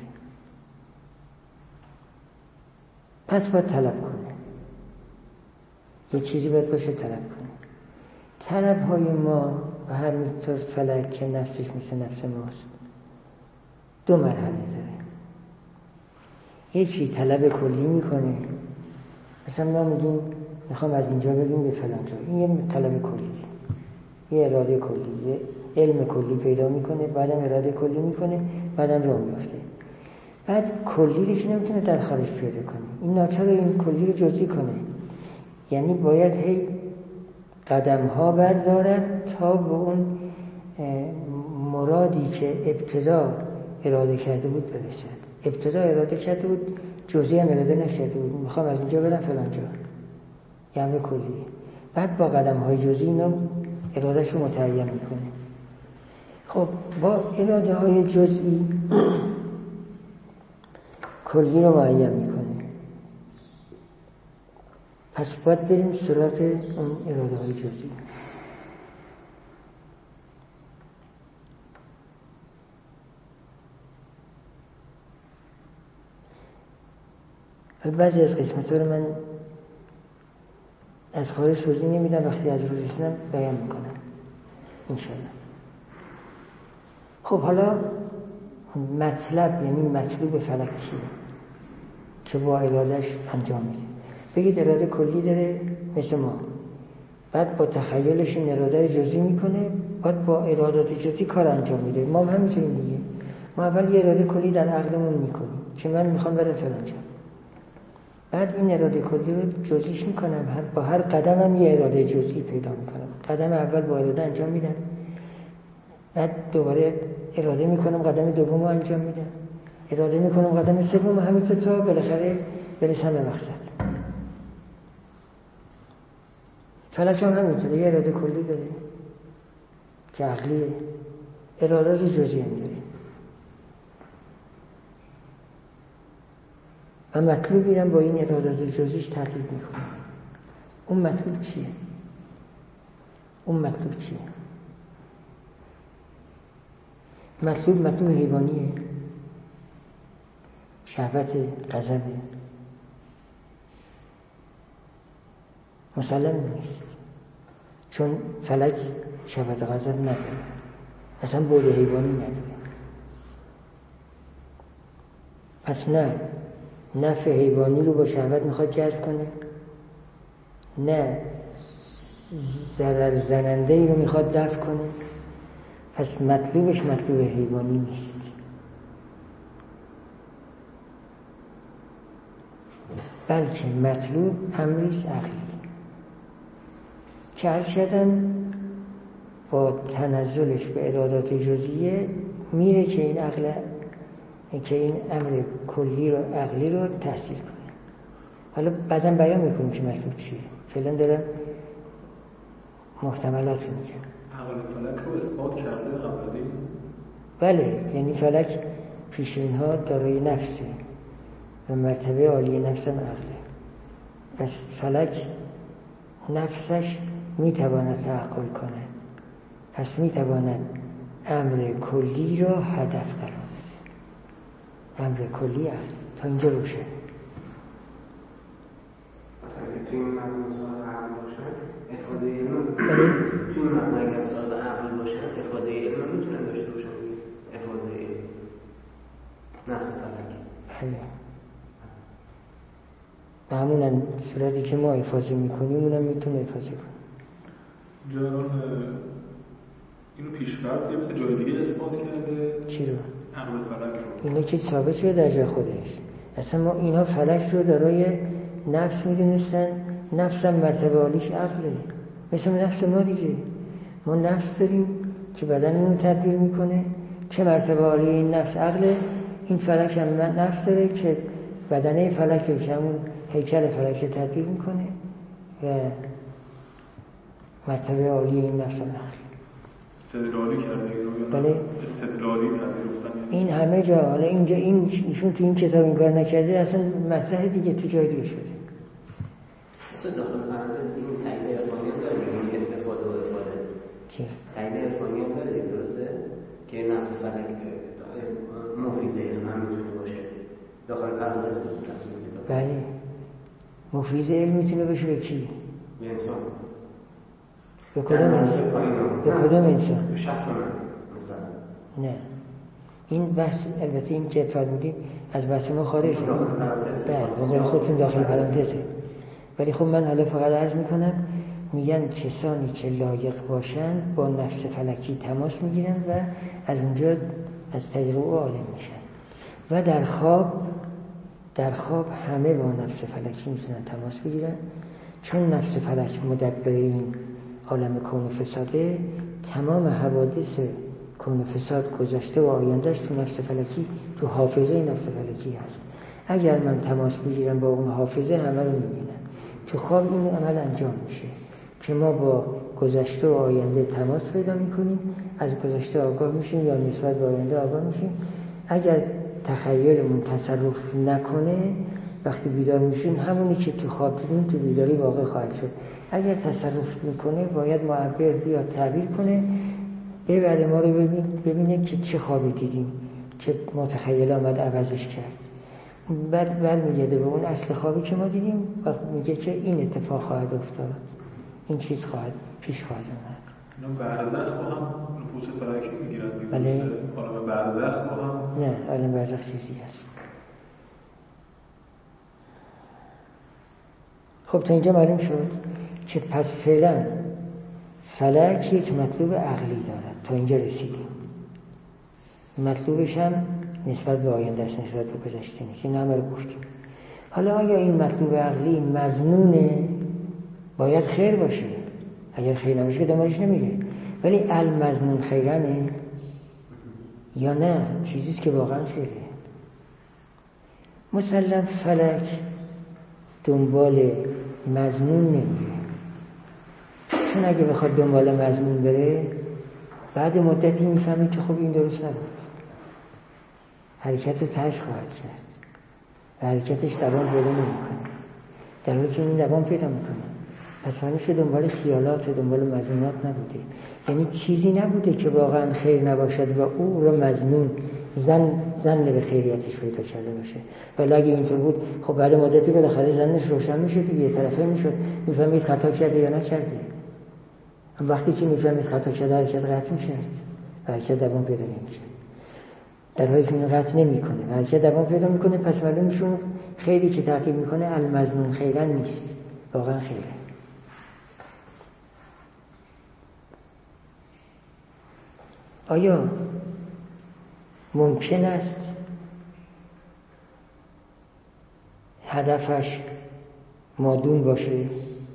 پس باید طلب کنه، یه چیزی باید باشه طلب کنه. طلب های ما و هر میتور فلک که نفسش مثل نفس ماست دو مرحله داره. یکی طلب کلی میکنه، مثلا ما میگیم میخوام از اینجا بریم به فلان جا، این یه طلب کلی، یه اراده کلی، یه علم کلی پیدا میکنه، بعدم اراده کلی میکنه، بعدم راه میفته. بعد کلی رو که نمیتونه در خارج پیدا کنه، این ناچار این کلی رو جزئی کنه، یعنی باید هی قدم ها بردارد تا به اون مرادی که ابتدا اراده کرده بود برسد. ابتدا اراده کرده بود، جزئی هم اراده نکرده بود، میخوام از اینجا برم فلان جا، یعنی کلی. بعد با قدم های جزئی اینا ارادهش رو متعین میکنه. خب با اراده های جزئی کلی رو معین میکنه. پس باید بریم سراغ اون اراده های جزئی. بعضی از قسمت‌ها رو من از خارج توضیح نمیدم، وقتی از رو رسیدم بیان میکنم انشاءالله. خب حالا مطلب یعنی مطلوب فلک چیه که با ارادهش انجام میده؟ بگید اراده کلی داره مثل ما، بعد با تخیلش این اراده جزئی میکنه، بعد با ارادات جزئی کار انجام میده. ما هم همینطوریم دیگه، ما اول یه اراده کلی در عقلمون میکنیم که من میخوام برم فلان جا، بعد این اراده کلی رو جزئیش میکنم، با هر قدمم یه اراده جزئی پیدا میکنم. قدم اول با اراده انجام میدم، بعد دوباره اراده میکنم قدم دوم رو انجام میدم، اراده میکنم قدم سوم، همینطور تا بالاخره برسم به مقصد. فلک هم همینطوره، یه اراده کلی داره که عقلیه، ارادات جزئی هم داره و مطلوبی هم با این ارادات جزئیش تحقیق میکنه. اون مطلوب چیه؟ مطلوب حیوانیه، شهوت، غضب، مسلم نیست، چون فلک شهوت غضب نداره، اصلا بود حیوانی نداره. پس نه نفع حیوانی رو با شهوت میخواد جذب کنه، نه ضرر زننده ای رو میخواد دفع کنه. پس مطلوبش مطلوب حیوانی نیست. بلکه مطلوب امریست عقلی که عرض کردم با تنزلش به ارادات جزئیه میره که این عقل، که این امر کلی رو عقلی رو تحصیل کنه. حالا بعداً بیان میکنیم که مطلوب چیه، فعلا دارم محتملات رو میگم. عقل فلک رو اثبات کرده قبل از این؟ بله، یعنی فلک پیش اینها دارای نفسه و مرتبه عالی نفس هم عقله. پس فلک نفسش میتواند تعقل کنه، پس میتواند امر کلی را هدف قرار بده. امر کلی عقل. تا اینجا روشن. مثلا توی این مبنی سوال عقل باشن افاده علم، توی این مبنی اگر سوال عقل باشن افاده علم میتونن داشته باشن. افاده علم نفس فلک. بله، به همون صورتی که ما افاظه میکنیم اونم میتونه افاظه کنه. جان اینو پیشفرض گرفته جای دیگه اثبات کرده. چی رو؟ عقل فلک رو. اینه که ثابت شده در جای خودش. اصلا ما اینها فلک رو دارای نفس میدونستن، نفس هم مرتبه عالیش عقله، مثل نفس ما دیگه. ما نفس داریم که بدنمون رو تدبیر میکنه، که مرتبه عالی این نفس عقله. این فلک هم نفس داره که بدنه فلک رو، که همون هیکل فلک رو تدبیر میکنه و مرتبه عالی این نفس عقل. استدلالی کرده اینو؟ بله، استدلالی پذیرفتن این همه جا. حالا اینجا ایشون تو این کتاب این کار نکرده، اصلا مطرح دیگه تو جای دیگه شده. اصلا داخل پرانتز این تایید عرفانی هم داره، این استفاده و افاده. چی؟ تایید عرفانی هم داره، درسته؟ که نفس فلک مفیض علم هم میتونه باشه. داخل پرانتز بود. بله، مفیض علم میتونه باشه به کی؟ به انسان. به کدوم انسان؟ به کدوم انسان؟ به شخص من مثلا. نه، این بحث البته این که فرمودیم از بحث ما خارج شد. بله، بقول خودتون داخل پرانتزه. ولی خب من حالا فقط عرض میکنم، میگن کسانی که لایق باشن با نفس فلکی تماس میگیرن و از اونجا از طریق او عالم میشن. و در خواب همه با نفس فلکی میتونن تماس بگیرن، چون نفس فلک مدبر این عالم کون و فساده. تمام حوادث کون و فساد گذشته و آیندهش تو نفس فلکی، تو حافظه نفس فلکی هست. اگر من تماس بگیرم با اون حافظه، همه رو میبینم. تو خواب این عمل انجام میشه که ما با گذشته و آینده تماس پیدا میکنیم، از گذشته آگاه میشیم یا نسبت به آینده آگاه میشیم. اگر تخیلمون تصرف نکنه، وقتی بیدار میشیم همونی که تو خواب دیدیم تو بیداری واقع خواهد شد. اگر تصرف میکنه، باید معبر بیاد تعبیر کنه، ببره ما رو ببینه که چه خوابی دیدیم که متخیل آمد عوضش کرد. بعد برمیگرده به اون اصل خوابی که ما دیدیم و میگه که این اتفاق خواهد افتاد، این چیز پیش خواهد اومد. اینا برزخ با هم نفوس فلکی میگیرن دیگه. بله. عالم برزخ با هم. نه، عالم برزخ چیزی هست. خب تا اینجا معلوم شد که پس فعلا فلک یک مطلوب عقلی دارد. تا اینجا رسیدیم. مطلوبش هم نسبت به آینده است، نسبت به گذشته نیست. این همه رو گفتیم. حالا آیا این مطلوب عقلی مظنونه؟ باید خیر باشه. اگر خیر نباشه که دنبالش نمیره. ولی المظنون خیرنه یا نه چیزیست که واقعا خیره؟ مسلم فلک دنبال مظنون نمیره، چون اگه بخواد دنبال مظنون بره، بعد مدتی میفهمه که خب این درست نبود، حرکت رو ترش خواهد کرد و حرکتش دوام پیدا نمیکنه، در حالی که این دوام پیدا میکنه. پس همیشه دنبال خیالات و دنبال مظنونات نبوده، یعنی چیزی نبوده که واقعا خیر نباشد و او رو مظنون زن به خیریتش پیدا کرده باشه. ولی اگه اینطور بود خب بعد مدتی بالاخره زنش روشن میشه دیگه، یه طرفه میشد، میفهمید خطا کرده یا نکرده. وقتی که میفهمید خطا کرده حرکت قطع میشه و حرکت دوام پیدا نمیشه، در حالی که اینو قطع نمیکنه و حرکت دوام پیدا میکنه، پس معلوم میشه خیری که تعقیب میکنه المظنون خیرن نیست، واقعا خیره. آیا ممکن است هدفش مادون باشه؟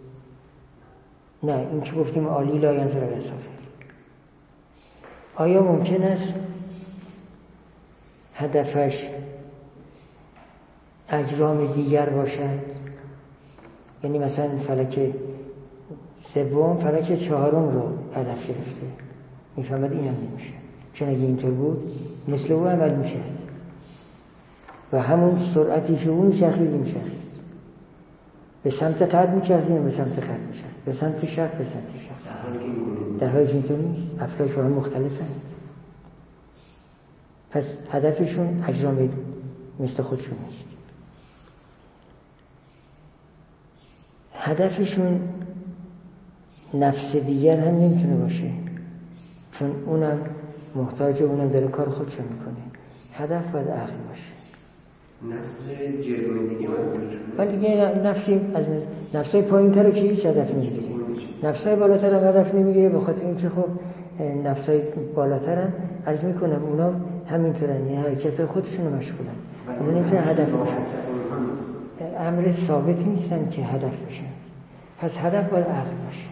نه، این که گفتیم عالی لا ینظر الی سافل. آیا ممکن است هدفش اجرام دیگر باشد؟ یعنی مثلا فلک سوم فلک چهارم رو هدف گرفته، میفهمد اینم نمیشه، چون اگه اینطور بود مثل او عمل میشه و همون سرعتی که اون میچرخید میچرخید، به سمت قلب میچرخید به سمت قلب میچرخید، به سمت شرق به سمت شرق، در حالی که اینطور نیست. افلاک با هم مختلفه. پس هدفشون اجرام مثل خودشون نیست. هدفشون نفس دیگر هم نمیتونه باشه، چون اونم محتاج، اونم داره کار خودشون میکنه. هدف باید عقل باشه. نفس جرم دیگه ولی دیگه نفسی از نفسای پایین تره که هیچ هدف نمیگیره، نفسای بالاتر هم هدف نمیگیره، به خاطر اینکه خب نفسای بالاتر هم عرض میکنم اونا همینطورن، یه حرکت خودشون رو مشغولن، اونا نمیتونن هدف باشن، امر ثابت نیستن که هدف باشن. پس هدف باید عقل باشه.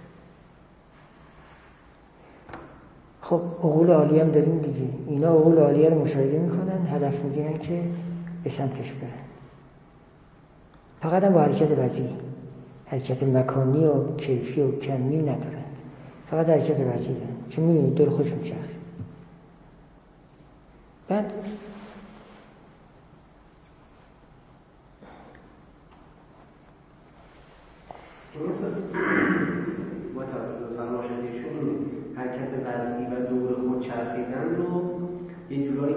خب عقول عالی هم داریم دیگه، اینا عقول عالیه رو مشاهده میکنن، هدف میگیرن که به سمتش برن. فقط هم با حرکت وضعی، حرکت مکانی و کیفی و کمی ندارن، فقط حرکت وضعی دارن، چون میبینید دور خوش میچرخه. بعد با توجه به فرمایشاتشون اینه حرکت وضعی و دور خود چرخیدن رو یه جورایی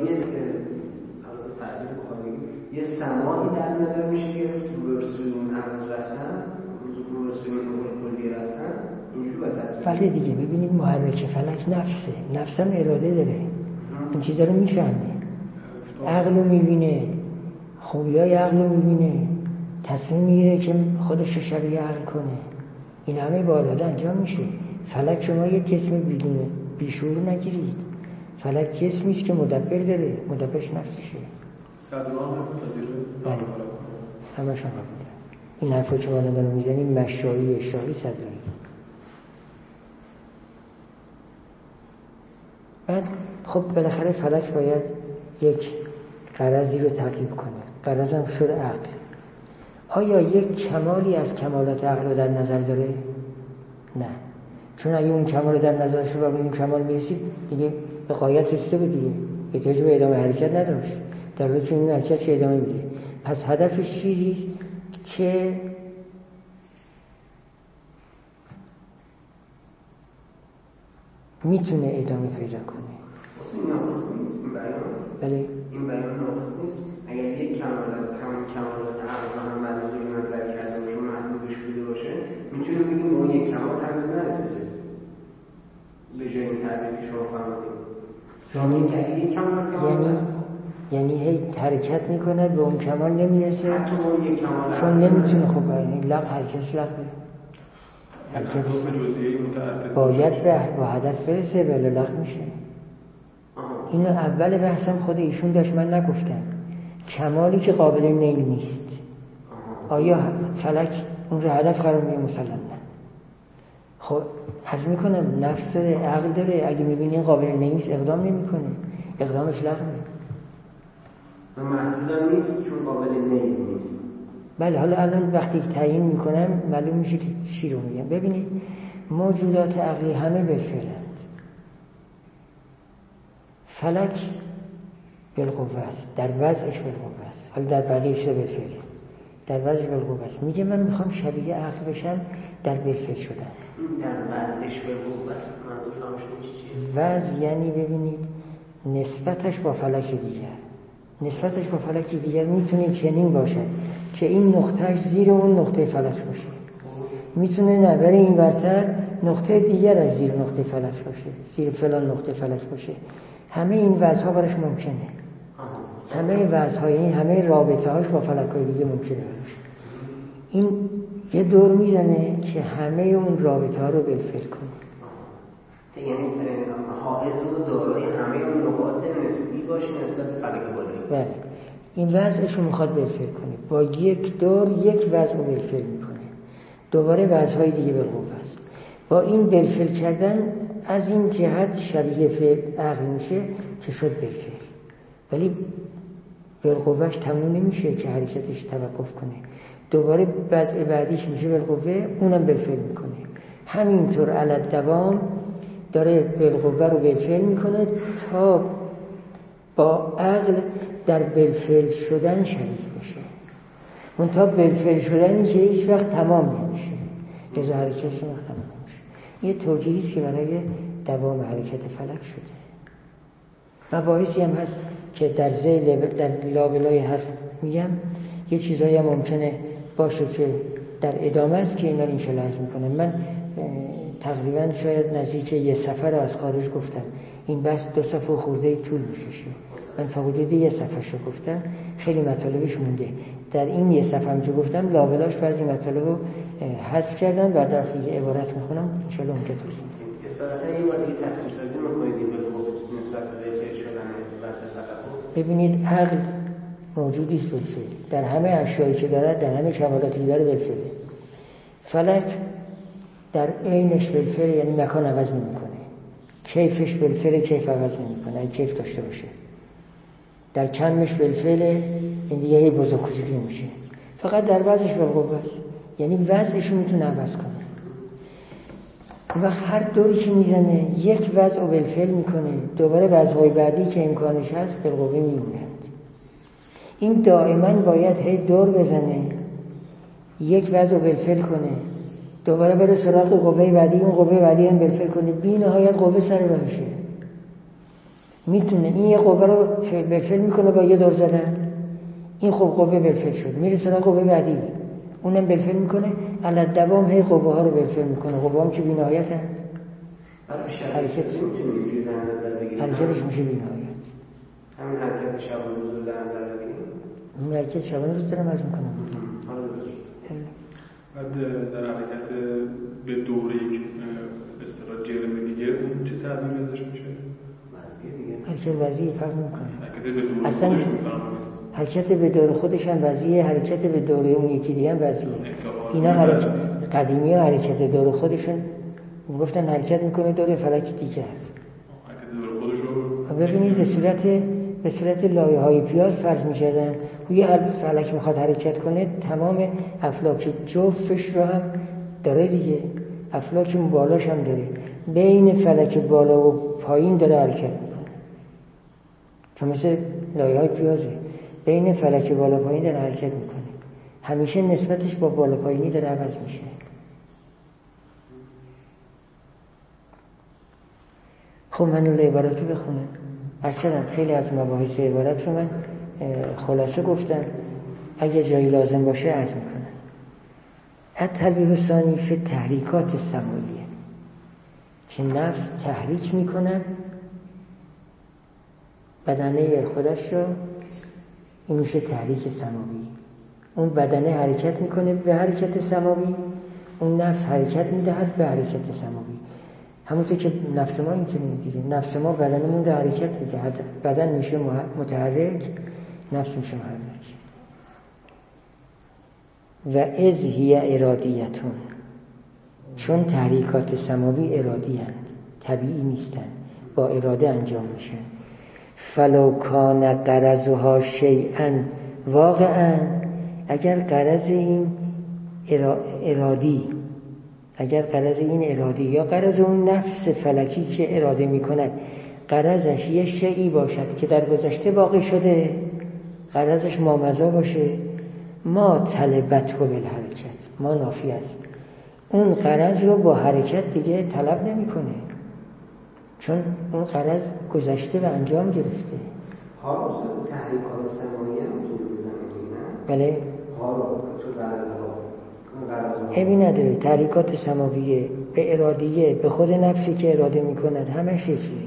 یه سماعی در نظر میشه که رو رسوی اون عمل رفتن، رو رسوی اون کلی رفتن، اینجور باید تصمیم. ولی دیگه ببینید محرک فلک نفسه، نفس هم اراده داره، این چیزا رو میفهمه، عقل رو میبینه، خوبیای عقل رو میبینه، تصمیم میگیره که خودش رو شبیه عقل کنه. این همه با اراده انجام میشه. فلک شما یه جسم بدونه بیشعور نگیرید، فلک جسمی است که مدبر داره، مدبرش نفسشه. بله همشون قبوله. این حرفا که ما ندارم میزنیم مشایی اشراقی صدرایی. بعد خب بالاخره فلک باید یک غرضی رو تعقیب کنه، غرض هم شد عقل. آیا یک کمالی از کمالات عقل رو در نظر داره؟ نه، چون اگه اون کمال در نظرش رو به اون کمال میرسید دیگه به غایت رسیده بود دیگه، احتیاج به ادامه حرکت نداشت، در حالی که این حرکت چه ادامه میده. پس هدفش چیزیست که میتونه ادامه پیدا کنه. این ناقص نیست این بیان؟ بله این بیان ناقص نیست. اگر یک کمال از همون کمالات عقل هم مدنی نظر کرده باشه و محدودش بوده باشه، میتونیم بگیم اون یک کمال هنوز نرسیده به جای این تعبیر که شما فرمودید. یک کمال از کمال یعنی هی حرکت میکنه به اون کمال نمیرسه، حتی اون یک کمال چون نمیتونه. خب لغ حرکتش لغوه، باید با هدف برسه ولی لغو میشه. اینو اول بحثم خود ایشون داشت، من نگفتم. کمالی که قابل نیل نیست. آیا فلک اون رو هدف قرار میگه؟ مسلماً نه. خب عرض میکنم نفس داره، عقل داره، اگه میبینی این قابل نیل نیست اقدام نمیکنه، اقدامش لغوه. محدودم نیست چون قابل نیل نیست. بله حالا الان وقتی تعیین میکنم معلوم میشه که چی رو میگم. ببینید موجودات عقلی همه بالفعلند. فلک بالقوه است، در وضعش بالقوه است، حالا در بقیهش بالفعله. در وضع بالقوه است. میگه من میخوام شبیه عقل بشم در بالفعل شدن. در وضعش بالقوه است منظور فهمشون چیه؟ وضع یعنی ببینید نسبتش با فلک دیگر. نسبتش با فلک دیگر میتونه چنین باشد که این نقطهش زیر اون نقطه فلک باشه، میتونه نه برای این برتر نقطه دیگر از زیر نقطه فلک باشه، زیر فلان نقطه فلک باشه. همه این وضعها براش ممکنه، همه وضعهای این همه رابطه هاش با فلک‌های دیگه ممکنه براش. این یه دور میزنه که همه اون رابطه ها رو بالفعل کنه. یعنی حائز رو دارای همه اون نقاط نسبی باشه نسبت به فلک بالایی. بله، این وضعش رو میخواد بالفعل کنه. با یک دور یک وضع رو بالفعل میکنه، دوباره وضعهای دیگه بالقوه است. با این بالفعل کردن از این جهت شبیه فعل عقل میشه که شد بالفعل، ولی بالقوهش تموم نمیشه که حرکتش توقف کنه. دوباره وضع بعدیش میشه بالقوه، اونم بالفعل میکنه. همینطور علی دوام داره بالقوه رو بالفعل میکنه تا با عقل در بالفعل شدن شریک بشه. اون تا بالفعل شدنی که هیچ وقت تمام نمیشه، لذا حرکتش وقت تمام نمیشه. یه توجیهیست که برای دوام حرکت فلک شده. مباحثی هم هست که در لابلای حرف میگم، یه چیزایی هم ممکنه باشه که در ادامه است که اینا رو انشاءالله عرض میکنم. من تقریبا شاید نزدیک یه صفحه رو از خارج گفتم، این بحث 2 صفحه خورده طول میکشه. من فقط یه صفحه شو گفتم، خیلی مطالبش مونده. در این یه صفحه هم جو گفتم، لابلاش بعضی مطالب رو حذف کردم و در دیگه عبارت میخونم انشاءالله اونجا توضیح میدم. اصالتا یه بار دیگه تصویر سازی میکنید به نسبت به بالفعل شدن وضع فلک. ببینید عقل موجودی است بالفعل در همه اشیایی که دارد، در همه کمالاتی داره بالفعل. فلک در عینش بالفعل، یعنی مکان عوض نمیکنه. کیفش بالفعل، کیف عوض نمیکنه اگه کیف داشته باشه. در کمش بالفعل، این دیگه هی بزرگ کوچیک نمیشه، فقط در وضعش بالقوه است، یعنی وضعش رو میتونه عوض کنه. و هر دوری که میزنه یک وضع رو بالفعل میکنه، دوباره وضعهای بعدی که امکانش هست بالقوه میمونند. این دائما باید هی دور بزنه، یک وضع رو بالفعل کنه، دوباره بره سراغ قوه بعدی، اون قوه بعدی هم بالفعل کنه، بی نهایت قوه سر راهشه. میتونه این یه قوه رو بالفعل میکنه با یه دور زدن، این خب قوه بالفعل شد، میره سراغ قوه بعدی، اونم بالفعل میکنه، علی دوام هی قوه ها رو بالفعل میکنه. قوه هم که بی نهایت هم حرکتش میشه بی نهایت. همین حرکت شبان روز رو در نظر بگیریم. این حرکت شبان روز دارم عرض میکنم. بعد در حرکت به دوره یک به اصطلاح جرم دیگه اون چه تعبیری ازش میشه؟ حرکت وضعی فرق میکنه. حرکت به دوره اصلا خودش حرکت به دور خودش هم وضعیه، حرکت به دوره اون یکی دیگه هم وضعیه. اینا حرکت قدیمی ها حرکت دور خودشون گفتن حرکت میکنه دور فلک دیگه. حرکت دور خودش رو ببینید به صورت لایه های پیاز فرض می‌کردن، یه فلک میخواد حرکت کنه، تمام افلاک جفتش رو هم داره دیگه، افلاک بالاش هم داره، بین فلک بالا و پایین داره حرکت میکنه، که مثل لایه های پیازه، بین فلک بالا پایین داره حرکت میکنه، همیشه نسبتش با بالا پایینی داره عوض میشه. خب من اون عبارت رو بخونم. عرض کردم خیلی از مباحث عبارت رو من خلاصه گفتم، اگه جایی لازم باشه عرض میکنم. التنبیه الثانی فی تحریکات سماویه، که نفس تحریک میکنه بدنه خودش رو، این میشه تحریک سماوی. اون بدنه حرکت میکنه به حرکت سماوی، اون نفس حرکت میدهد به حرکت سماوی. همونطور که نفس ما این که میگیره، نفس ما بدنمون رو حرکت میدهد، بدن میشه متحرک، نفس میشه محرک. و از هی ارادیتون، چون تحریکات سماوی ارادی هستند، طبیعی نیستند، با اراده انجام میشن. فلو کان غرضها شیئا واقعا، اگر غرض این ارادی، اگر غرض این ارادی یا غرض اون نفس فلکی که اراده میکنه غرضش یه شیئی باشد که در گذشته واقع شده، غرضش مامضا باشه، ما طلبته بالحرکت، ما نافی است، اون غرض رو با حرکت دیگه طلب نمیکنه، چون اون غرض گذشته و انجام گرفته. ها رو تحریکات سماویه هم میتونه بزنه، نه؟ بله ها رو تو غرض ها عیبی نداره، تحریکات سماویه به ارادیه، به خود نفسی که اراده میکند، همش یکیه.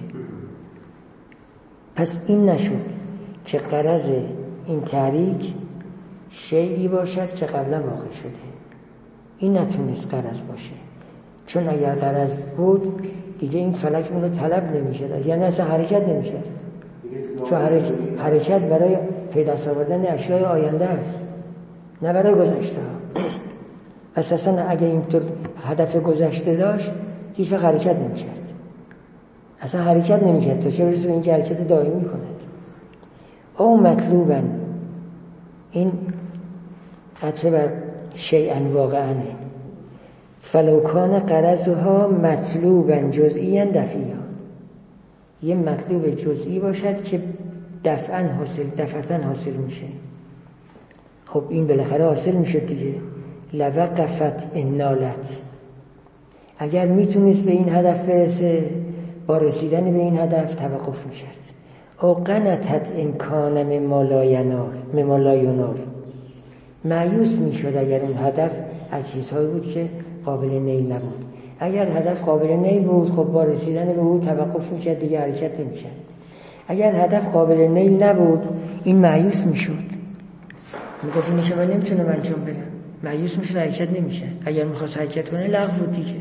پس این نشد که غرض این تحریک شیئی باشد که قبلا واقع شده، این نتونست غرض باشه، چون اگر غرض بود دیگه این فلک اون رو طلب نمیشد، یعنی اصلا حرکت نمیشد، چون حرکت برای پیداست آوردن اشیاء آینده است، نه برای گذشته ها. پس اصلا اگه اینطور هدف گذشته داشت هیچ وقت حرکت نمیشد، اصلا حرکت نمیشد تا چه برسه به اینکه حرکت دائمی کند. او مطلوبا، این عطف بر شیئا واقعا، فلو کان غرضها مطلوبا جزئیا دفعیا، یه مطلوب جزئی باشد که دفعتاً حاصل میشه. خب این بالاخره حاصل میشه دیگه. لوقفت انالت، اگر میتونست به این هدف برسه، با رسیدن به این هدف توقف میشد. او قنطت امکان مما لا ینال، مایوس میشد اگر اون هدف از چیزهایی بود که قابل نیل نبود. اگر هدف قابل نیل بود، خب با رسیدن به او توقف میشد، دیگه حرکت نمیشد. اگر هدف قابل نیل نبود، این مایوس میشد، میگفت این شما نمیتونم انجام بدم، مایوس میشد، حرکت نمیشه. اگر میخواست حرکت کنه لغو بود دیگه.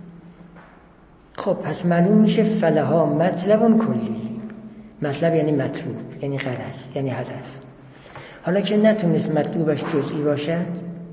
خب پس معلوم میشه فلها مطلب کلی، مطلب یعنی مطلوب، یعنی غرض، یعنی هدف. حالا که نتونست مطلوبش جزئی باشد،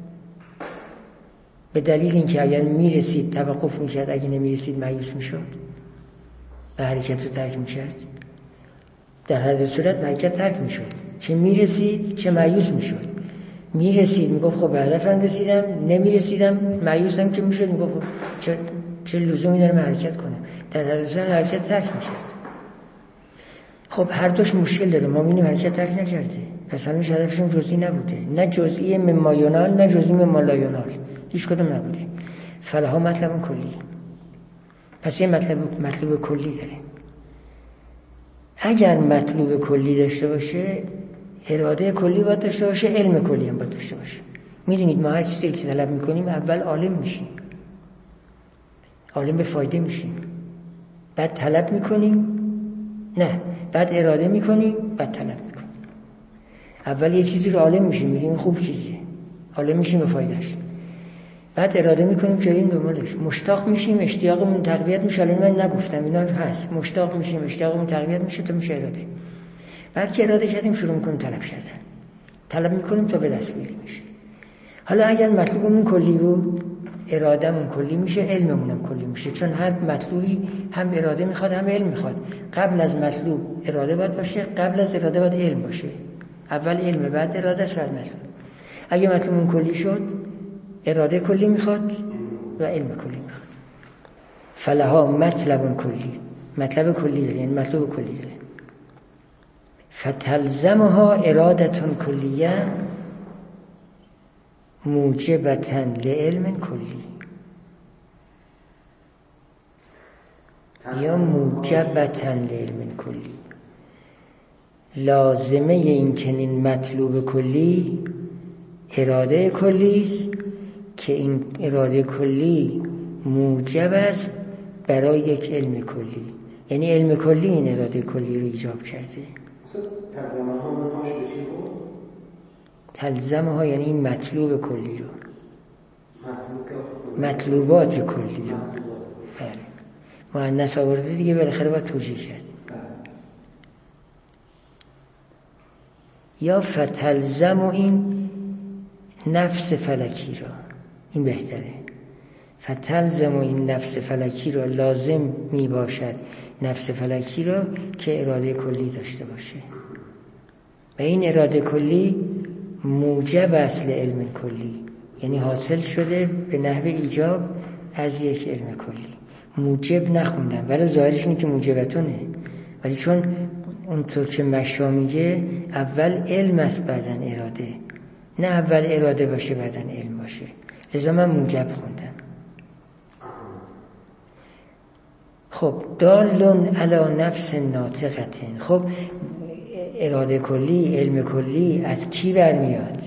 به دلیل اینکه اگر میرسید توقف میشد، اگه نمیرسید مایوس میشد و حرکت رو ترک میشد. در هر دو صورت حرکت ترک میشد، چه میرسید چه مایوس میشد. میرسید میگفت خب به هدفم رسیدم، نمیرسیدم مایوسم که میشد، میگفت چه لزومی داره من حرکت کنم. در هر دو صورت حرکت ترک میشد. خب هر دوش مشکل داره، ما می‌بینیم حرکت ترک نکرده، پس هنوز هدفشون جزئی نبوده، نه جزئی مما ینال نه جزئی مما لا ینال، هیچ کدوم نبوده. فلها مطلب کلی، پس یه مطلوب کلی داره. اگر مطلوب کلی داشته باشه، اراده کلی باید داشته باشه، علم کلی هم باید داشته باشه. می‌دونید ما هر چیزی که طلب می‌کنیم اول عالم میشیم، عالم به فایده میشیم، بعد طلب می‌کنیم، نه بعد اراده میکنیم، بعد طلب میکنیم. اول یه چیزی رو عالم میشیم، میگیم خوب چیزیه، عالم میشیم به فایدهش، بعد اراده میکنیم که این دنبالش، مشتاق میشیم، اشتیاقمون تقویت میشه. الان من نگفتم اینا هست، مشتاق میشیم، اشتیاقمون تقویت میشه تا میشه اراده. بعد که اراده کردیم شروع میکنیم طلب کردن، طلب میکنیم تا به دستگیری میشه. حالا اگر مطلوبمون کلی بود، ارادهمون کلی میشه، علممون هم کلی میشه، چون هر مطلوبی هم اراده میخواد هم علم میخواد. قبل از مطلوب اراده باید باشه، قبل از اراده باید علم باشه. اول علم، بعد اراده است، بعد مطلوب. اگه مطلوبمون کلی شد، اراده کلی میخواد و علم کلی میخواد. فلها مطلب کلی، مطلب کلی داره، یعنی مطلوب کلی داره. فتلزمها ارادتون کلیه موجبتن لعلم کلی، یا موجبتن لعلم کلی. لازمه این چنین مطلوب کلی اراده کلی است که این اراده کلی موجب است برای یک علم کلی، یعنی علم کلی این اراده کلی رو ایجاب کرده. تلزمها یعنی این مطلوب کلی رو، مطلوبات کلی رو. بله مؤنث آورده دیگه، بالاخره باید توجیه کرد. یا فتلزم این نفس فلکی را، این بهتره. فتلزم این نفس فلکی را، لازم می باشد نفس فلکی را که اراده کلی داشته باشه و این اراده کلی موجب اصل علم کلی، یعنی حاصل شده به نحو ایجاب از یک علم کلی. موجب نخوندم ولی ظاهرش اینه که موجبتونه، ولی چون اونطور که مشا میگه اول علم است بعدن اراده، نه اول اراده باشه بعدن علم باشه. لذا من موجب خوندم. خب دالون علی نفس ناطقتن. خب اراده کلی، علم کلی از کی برمیاد؟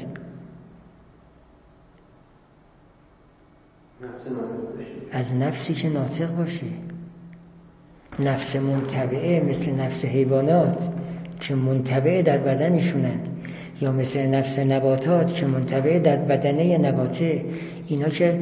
از نفسی که ناطق باشه. نفس منتبعه مثل نفس حیوانات که منتبع در بدنشونند، یا مثل نفس نباتات که منتبع در بدنه نباته، اینا که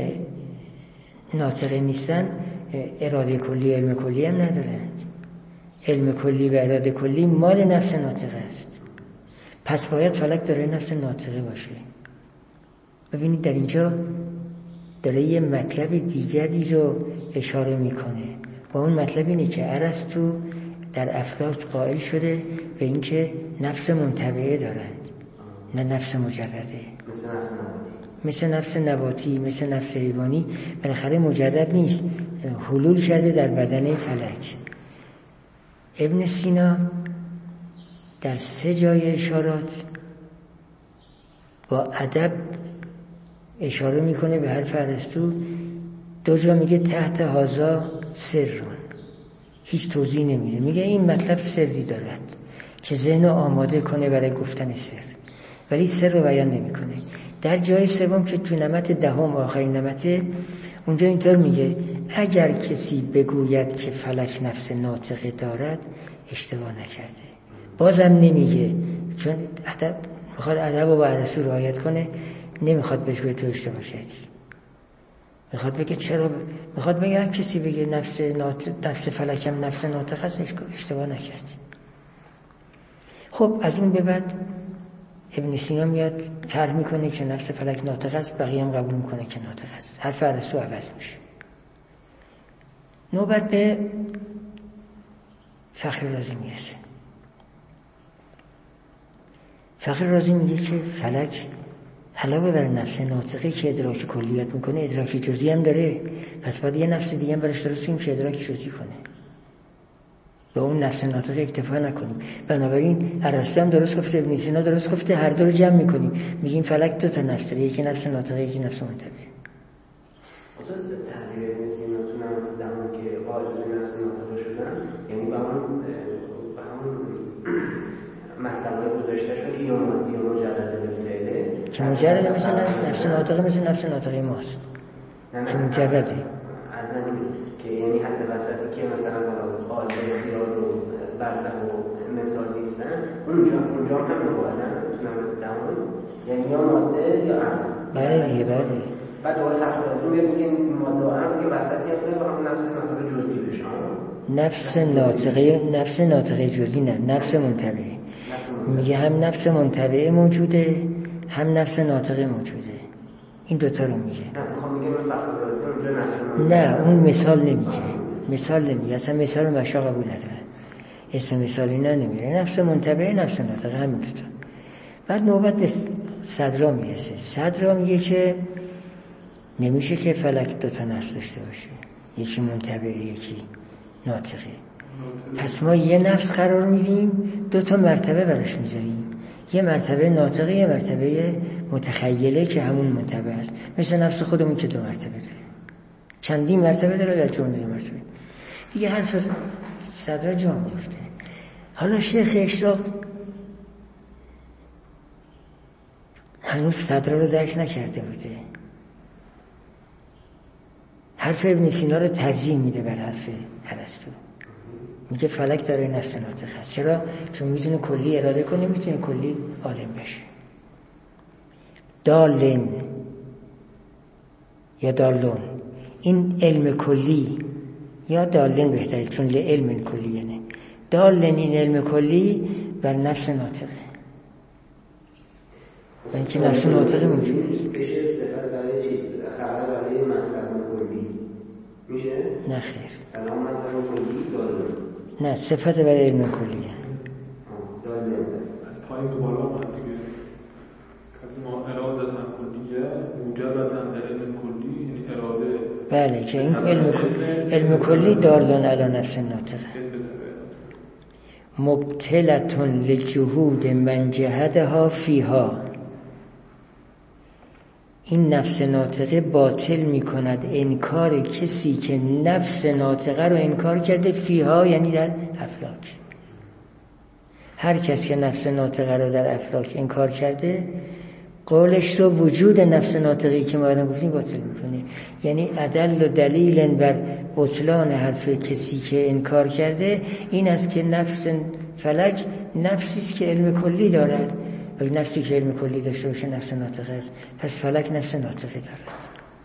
ناطقه نیستن اراده کلی علم کلی هم ندارند. علم کلی و اراده کلی مال نفس ناطقه است. پس باید فلک داره نفس ناطقه باشه. ببینید در اینجا داره یه مطلب دیگری رو اشاره میکنه و اون مطلب اینه که ارسطو در افلاک قائل شده به اینکه نفس منتبعه دارند، نه نفس مجرده. مثل نفس نباتی، مثل نفس حیوانی بالاخره مجرد نیست، حلول شده در بدن فلک. ابن سینا در 3 جای اشارات با ادب اشاره میکنه به حرف ارسطو. 2 جا میگه تحت هذا سرون، هیچ توضیح نمیده، میگه این مطلب سری دارد که ذهن آماده کنه برای گفتن سر، ولی سر رو بیان نمیکنه. در جای 3 که تو نمط 10 آخرین نمطه، اونجا اینطور میگه اگر کسی بگوید که فلک نفس ناطقه دارد اشتباه نکرده. بازم نمیگه، چون میخواد ادب و با ارسطو رعایت کنه، نمیخواد بهش بگه تو اشتباه کردی. میخواد بگه چرا، میخواد بگه هر کسی بگه نفس فلکم نفس ناطقه است اشتباه نکردی. خب از اون به بعد ابن سینا میاد طرح میکنه که نفس فلک ناطقه است، بقیه هم قبول میکنه که ناطقه است. حرف ارسطو عوض میشه. نوبت به فخر رازی میرسه. فخر رازی میگه که فلک علاوه بر نفس ناطقه که ادراک کلیات میکنه، ادراک جزئی هم داره. پس باید یه نفس دیگه هم براش درست کنیم که ادراک جزئی کنه، به اون نفس ناطقه اکتفا نکنیم. بنابراین ارسطو هم درست گفته، ابن سینا درست گفته، هر دو رو جمع میکنیم، میگیم فلک 2 تا نفس داره، یکی نفس ناطقه، یکی نفس منتبه. اصلا تعبیر ابن سینا تو نمط 10 که قائل به نفس ناطقه شدن، یعنی با اون مطلب گذاشته شد که یا مجرد بالفعله که مجرد مثل نفس ناطقه، مثل نفس ناطقه ماست که مجرده. که یعنی حد وسطی که مثلا قائل به خیال و برزخ و مثال نیستن، اونجا هم مقایدن تو نمط 10، یعنی یا ماده یا عمل. بله دیگه، بله. بعد دوباره فخر رازی میگه ماده و عمل یه وسطی هم با هم نفس ناطقه جزئی بشه. نفس ناطقه جزئی نه، نفس منتبه. میگه هم نفس منتبه موجوده، هم نفس ناطقه موجوده. این 2 تا رو میگه. نه اون مثال نمیگه، اصلا مثال رو مشا قبول نداره، اسم مثال اینا نمیره. نفس منتبه، نفس ناطقه، همین 2 تا. بعد نوبت به صدرا میرسه. صدرا میگه که نمیشه که فلک 2 تا نفس داشته باشه، یکی منتبه یکی ناطقه. پس ما یه نفس قرار میدیم، 2 تا مرتبه براش میذاریم، یه مرتبه ناطقه، یه مرتبه متخیله که همون منتبه است. مثل نفس خودمون که 2 مرتبه داره، چندین مرتبه داره در جمله مرتبه دیگه. حرف صدر جا میفته. حالا شیخ اشراق هنوز صدر رو درک نکرده بوده، حرف ابن سینا رو ترجیح میده بر حرف ارسطو. میگه فلک داره نفس ناطقه است. چرا؟ چون میتونه کلی اراده کنه، میتونه کلی عالم بشه. دالن یا دالون، این علم کلی، یا دالن بهتره چون علم کلی یعنی دالن، این علم کلی بر نفس ناطقه، و اینکه نفس ناطقه موجود است. بشه صفت برای چیز، خبر برای مطلب کلی میشه؟ نه خیر، الان مطلب کلی دالن، نه صفت برای علم کلیه. دالن است. از پایین به بالا اومد دیگه. ما ارادتاً کلیه، موجبتاً علم کلی، یعنی اراده. بله که این علم کلی دالن علی نفس ناطقه. مبتلتون لجهود من جهدها فیها. این نفس ناطقه باطل میکند انکار کسی که نفس ناطقه رو انکار کرده فیها، یعنی در افلاک. هر کسی که نفس ناطقه رو در افلاک انکار کرده قولش رو وجود نفس ناطقی که ما الان گفتیم باطل میکنه. یعنی عدل و دلیل بر بطلان حرف کسی که انکار کرده این است که نفس فلک نفسی است که علم کلی دارد و نفسی که علم کلی داشته باشه نفس ناطقه است، پس فلک نفس ناطقه دارد.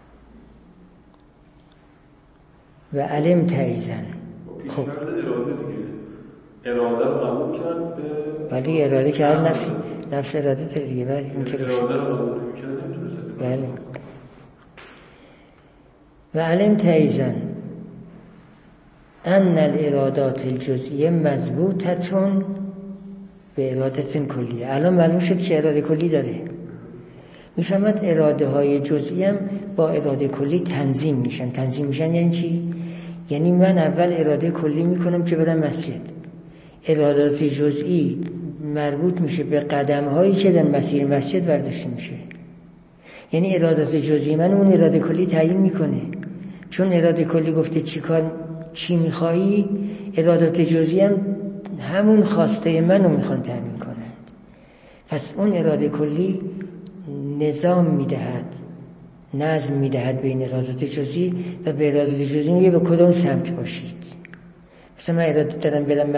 و علم تعیزن خب اراده دیگه، اراده رو قبول کرد به ولی اراده که هر نفس اراده داره دیگه. بله این که اراده رو قبول می‌کرد نمی‌تونست. بله. و علم تعیزن ان الارادات الجزئیه مضبوطتون به ارادت کلیه. الان معلوم شد که اراده کلی داره. میفهمد اراده های جزئی هم با اراده کلی تنظیم میشن یعنی چی؟ یعنی من اول اراده کلی میکنم که برم مسجد، ارادات جزئی مربوط میشه به قدم هایی که در مسیر مسجد برداشته میشه. یعنی ارادات جزئی من اون اراده کلی تعیین میکنه، چون اراده کلی گفته چی میخوایی، ارادات جزئی هم همون خواسته منو میخوان تامین کنند. پس اون اراده کلی نظام میدهد، نظم میدهد بین ارادات جزئی و به ارادات جزئی میگه به کدوم سمت باشید. مثلا من اراده دارم برم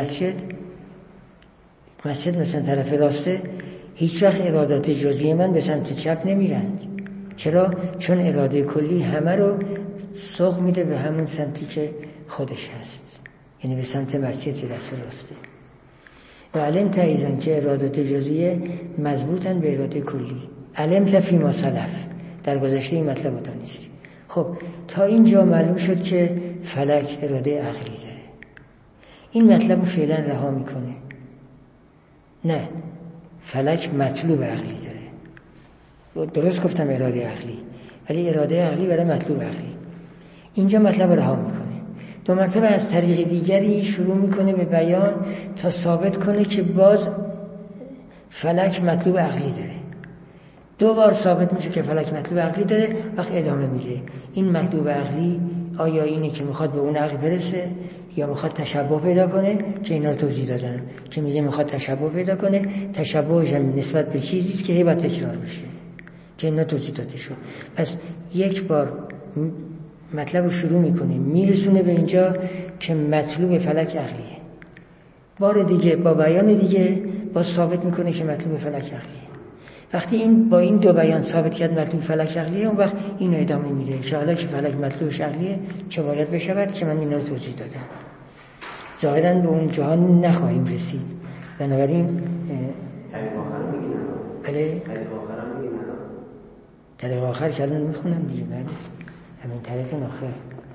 مسجد مثلا طرف راسته، هیچ وقت ارادات جزئی من به سمت چپ نمیرند. چرا؟ چون اراده کلی همه رو سوق میده به همون سمتی که خودش هست، یعنی به سمت مسجد دست راسته. و علم تعیزن که ارادات جزئی مضبوطن به اراده کلی. علم تفی ما سلف، در گذشته این مطلب رو دانستی. خب تا اینجا معلوم شد که فلک اراده عقلی داره. این مطلب رو فعلا رها میکنه. نه، فلک مطلوب عقلی داره. درست گفتم اراده عقلی، ولی اراده عقلی برای مطلوب عقلی. اینجا مطلب رو رها میکنه. دو مرتبه از طریق دیگری شروع میکنه به بیان تا ثابت کنه که باز فلک مطلوب عقلی داره. دو بار ثابت میشه که فلک مطلوب عقلی داره، وقت ادامه میده. این مطلوب عقلی آیا اینه که میخواد به اون عقل برسه یا میخواد تشبه پیدا کنه، که اینا رو توضیح دادم که میگه میخواد تشبه پیدا کنه. تشبهش هم نسبت به چیزیست که هی باید تکرار بشه، که اینا توضیح داده شد. پس یک بار مطلب رو شروع میکنه، میرسونه به اینجا که مطلوب فلک عقلیه. بار دیگه با بیان دیگه با ثابت میکنه که مطلوب فلک عقلیه. وقتی این با این دو بیان ثابت کرد مطلوب فلک عقلیه، اون وقت اینو ادامه میده که حالا که فلک مطلوبش عقلیه چه باید بشود، که من اینا رو توضیح دادم. ظاهراً به اون جهان نخواهیم رسید. بنابراین طریق آخر رو میگیرن. بله طریق آخر رو میگیرن. طریق آخر که الان میخونم دیگه. بله همین طریق آخر.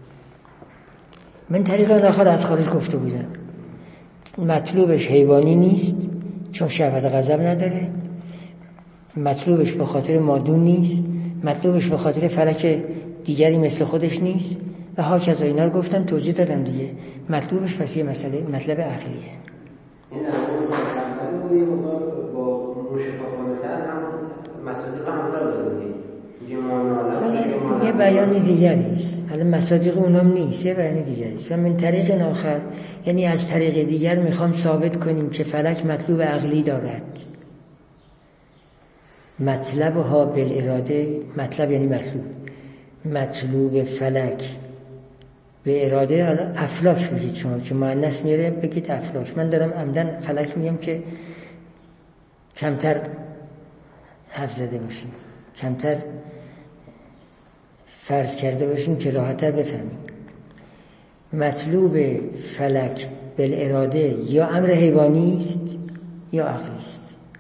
من طریق آخر از خارج گفته بودم. مطلوبش حیوانی نیست چون شهوت غضب نداره، مطلوبش به خاطر مادون نیست، مطلوبش به خاطر فلک دیگری مثل خودش نیست و هاکذا. اینا رو گفتم توضیح دادم دیگه. مطلوبش پس یه مسئله مطلب عقلیه. این اول یه مقدار با مشفاهانه‌تر هم مصادیق همراه داره دیگه. یه بیان دیگری است. حالا مصادیق اونام نیست، یه بیان دیگری است. و من طریق آخر یعنی از طریق دیگر میخوام ثابت کنیم که فلک مطلوب عقلی دارد. مطلب ها بالاراده، مطلب یعنی مطلوب فلک به اراده. حالا افلاک بگید شما که مؤنث میره بگید افلاک. من دارم عمدن فلک میگم که کمتر حرف زده باشیم، کمتر فرض کرده باشیم که راحت‌تر بفهمیم. مطلوب فلک بالاراده یا امر حیوانی است یا عقلی است.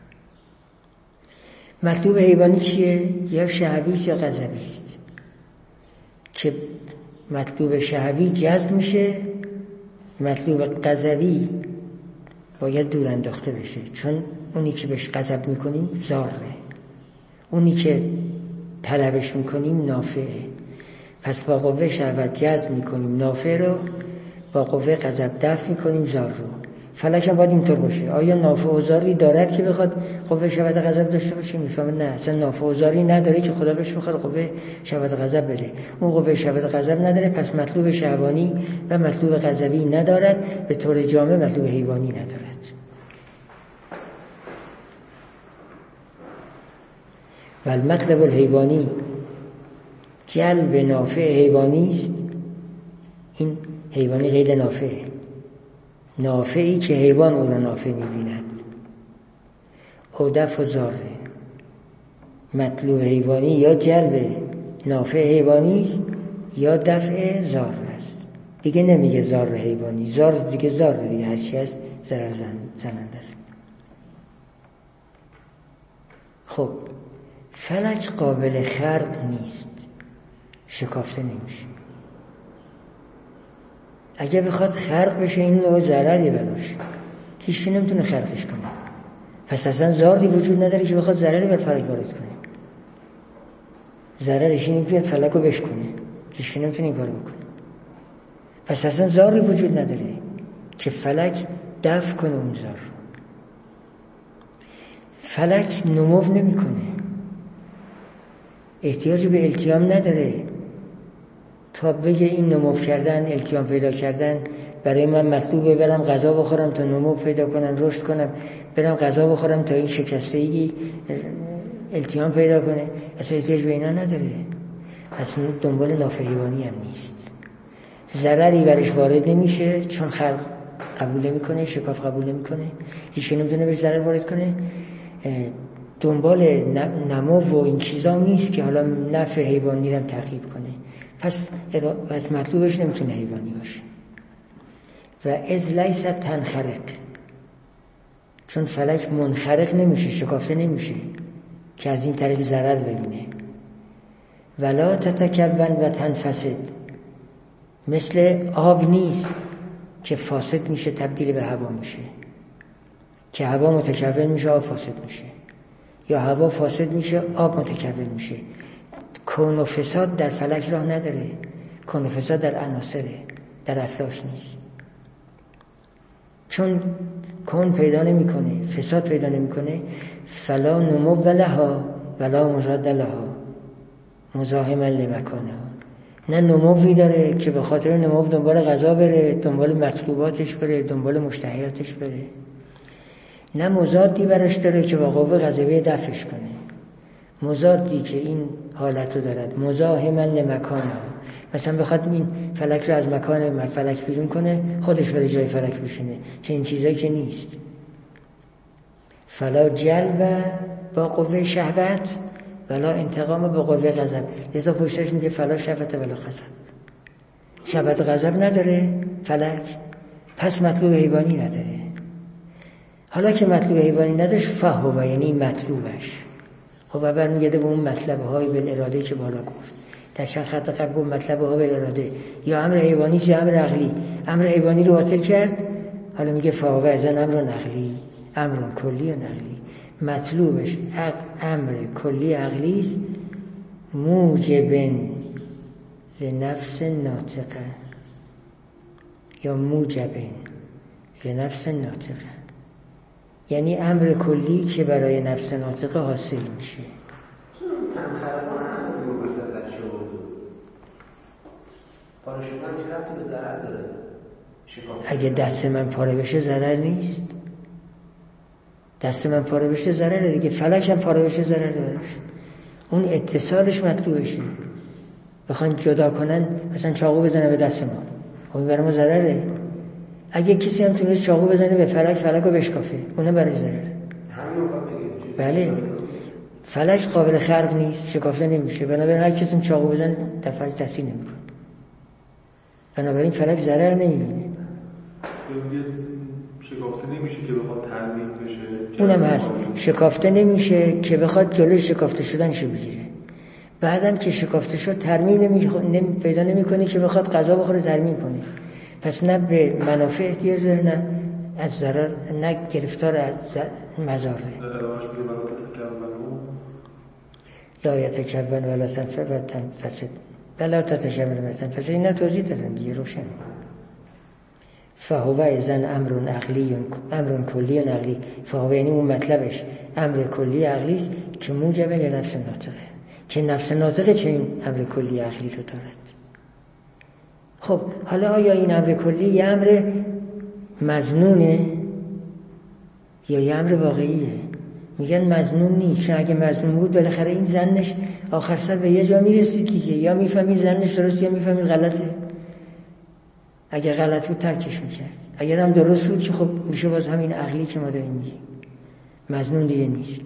مطلوب حیوانی چیه؟ یا شهوی است یا غضبی است. که مطلوب شهوی جذب میشه، مطلوب غضبی باید دور انداخته بشه، چون اونی که بهش غضب میکنیم ضاره، اونی که طلبش میکنیم نافعه. پس با قوه شهوت جذب میکنیم نافع رو، با قوه غضب دفع میکنیم ضار رو. فلک هم باید اینطور باشه. آیا نافع و ضاری دارد که بخواد قوه شهوت غضب داشته باشه؟ میفهمه نه، اصلا نافع و ضاری نداره که خدا بهش بخواد قوه شهوت غضب بده. اون قوه شهوت غضب نداره، پس مطلوب شهوانی و مطلوب غضبی ندارد، به طور جامع مطلوب حیوانی ندارد. و المطلب الحیوانی جلب نافع حیوانی است. این حیوانی غیر نافعه، نافعی که حیوان او را نافع می‌بیند. او دفع ضاره. مطلوب حیوانی یا جلب نافع حیوانی است یا دفع ضار است. دیگه نمیگه ضار حیوانی، ضار دیگه ضار دیگه، هر چی هست ضرر زننده است. خب فلک قابل خرق نیست، شکافته نمیشه. اگه بخواد خرق بشه این نوع ضرری براش، هیچ نمیتونه خرقش کنه. پس اصلا ضاری وجود نداره که بخواد ضرری بر فلک وارد کنه. ضررش اینه بیاد فلک رو بشکنه، هیچ نمیتونه این کارو بکنه. پس اصلا ضاری وجود نداره که فلک دفع کنه اون ضار. فلک نمو نمیکنه، احتیاج به التیام نداره تا بگه این نمو کردن، التیام پیدا کردن برای من مطلوبه، برم غذا بخورم تا نمو پیدا کنم، رشد کنم، برم غذا بخورم تا این شکستگی التیام پیدا کنه. اصلا احتیاج به اینا نداره. اصلا دنبال نافع حیوانی هم نیست. ضرری برش وارد نمیشه چون خلق قبول نمیکنه، شکاف قبول نمیکنه، هیچ نمیتونه بهش ضرر وارد کنه. دنبال نمو و این چیزا نیست که حالا نفع حیوانی رو تعقیب کنه. پس مطلوبش نمیتونه حیوانی باشه. و از لیست تنخرق، چون فلک منخرق نمیشه، شکافته نمیشه که از این طریق ضرر ببینه. ولا تتکون و تنفسد، مثل آب نیست که فاسد میشه تبدیل به هوا میشه، که هوا متکون میشه آب فاسد میشه، یا هوا فاسد میشه آب متکون میشه. کون و فساد در فلک راه نداره. کون و فساد در عناصره، در افلاک نیست. چون کون پیدا نمیکنه، فساد پیدا نمیکنه، فلا نمو لها ولا مزاد لها مزاحما لمکانها. نه نموی داره که به خاطر نمو دنبال غذا بره، دنبال مطلوباتش بره، دنبال مشتهیاتش بره. نه مزادی براش داره که با قوه غضبیه دفعش کنه. مزادی که این حالت رو دارد، مزاحما لمکانها. مثلا بخواد این فلک رو از مکان فلک بیرون کنه، خودش بره جای فلک بشینه، چه این چیزایی که نیست. فلا جلب با قوه شهوت ولا انتقام با قوه غضب. لذا پشتش میگه فلا شهوت ولا غضب. شهوت غضب نداره فلک، پس مطلوب حیوانی نداره. حالا که مطلوب حیوانی نداشت فهو، یعنی مطلوبش. خب برمیگرده به اون مطلبه های بالاراده که بالا گفت. در چند خط قبل گفت مطلبه ها بالاراده یا امر حیوانی یا امر عقلی. امر حیوانی رو باطل کرد، حالا میگه فهو ازن امر نقلی، امر کلی و نقلی. مطلوبش امر کلی عقلی است، موجب لنفس ناطقه یا موجب لنفس ناطقه، یعنی امر کلی که برای نفس ناطقه حاصل میشه. پاره شدن چه ربطی به ضرر داره؟ اگه دست من پاره بشه ضرر نیست. دست من پاره بشه ضرره دیگه. فلک هم پاره بشه ضرر داره. اون اتصالش مطلوبشه. بخوان جدا کنن، مثلا چاقو بزنه به دست ما، خب این برای ما ضرره. اگه کسی هم تونست چاقو بزنه به فلک رو بشکافه، اونم برای ضرره. بله، فلک قابل خرق نیست، شکافته نمیشه. بنابراین هر کسی چاقو بزنه در فلک تاثیر نمیکنه. بنابراین فلک ضرر نمیبینه. شکافته نمیشه که بخواد ترمیم بشه. اونم هست، شکافته نمیشه که بخواد جلوی شکافته شدنشو بگیره. بعدم که شکافته شد ترمیم پیدا نمیکنه که بخواد غذا بخوره ترمیم کنه. پس نه به منافع احتیاج داره، نه از ضرر، نه گرفتار از مضاره. لا یتکون ولا تنفسد ولا تتکون ولا تنفسد. اینا توضیح دادن دیگه، روشن. فهو اذن امر کلی عقلی. فهو یعنی اون مطلبش امر کلی عقلی است که موجب لنفس ناطقه، که نفس ناطقه چه این امر کلی عقلی رو دارد. خب حالا آیا این امر کلی یه امر مظنونه یا یه امر واقعیه؟ میگن مظنون نیست، چون اگه مظنون بود بالاخره این ظنش آخر سر به یه جا میرسید دیگه، یا میفهمید ظنش درست یا میفهمید غلطه. اگه غلط بود ترکش میکرد، اگر هم درست بود که خب میشه باز همین عقلی که ما داریم میگیم، مظنون دیگه نیست.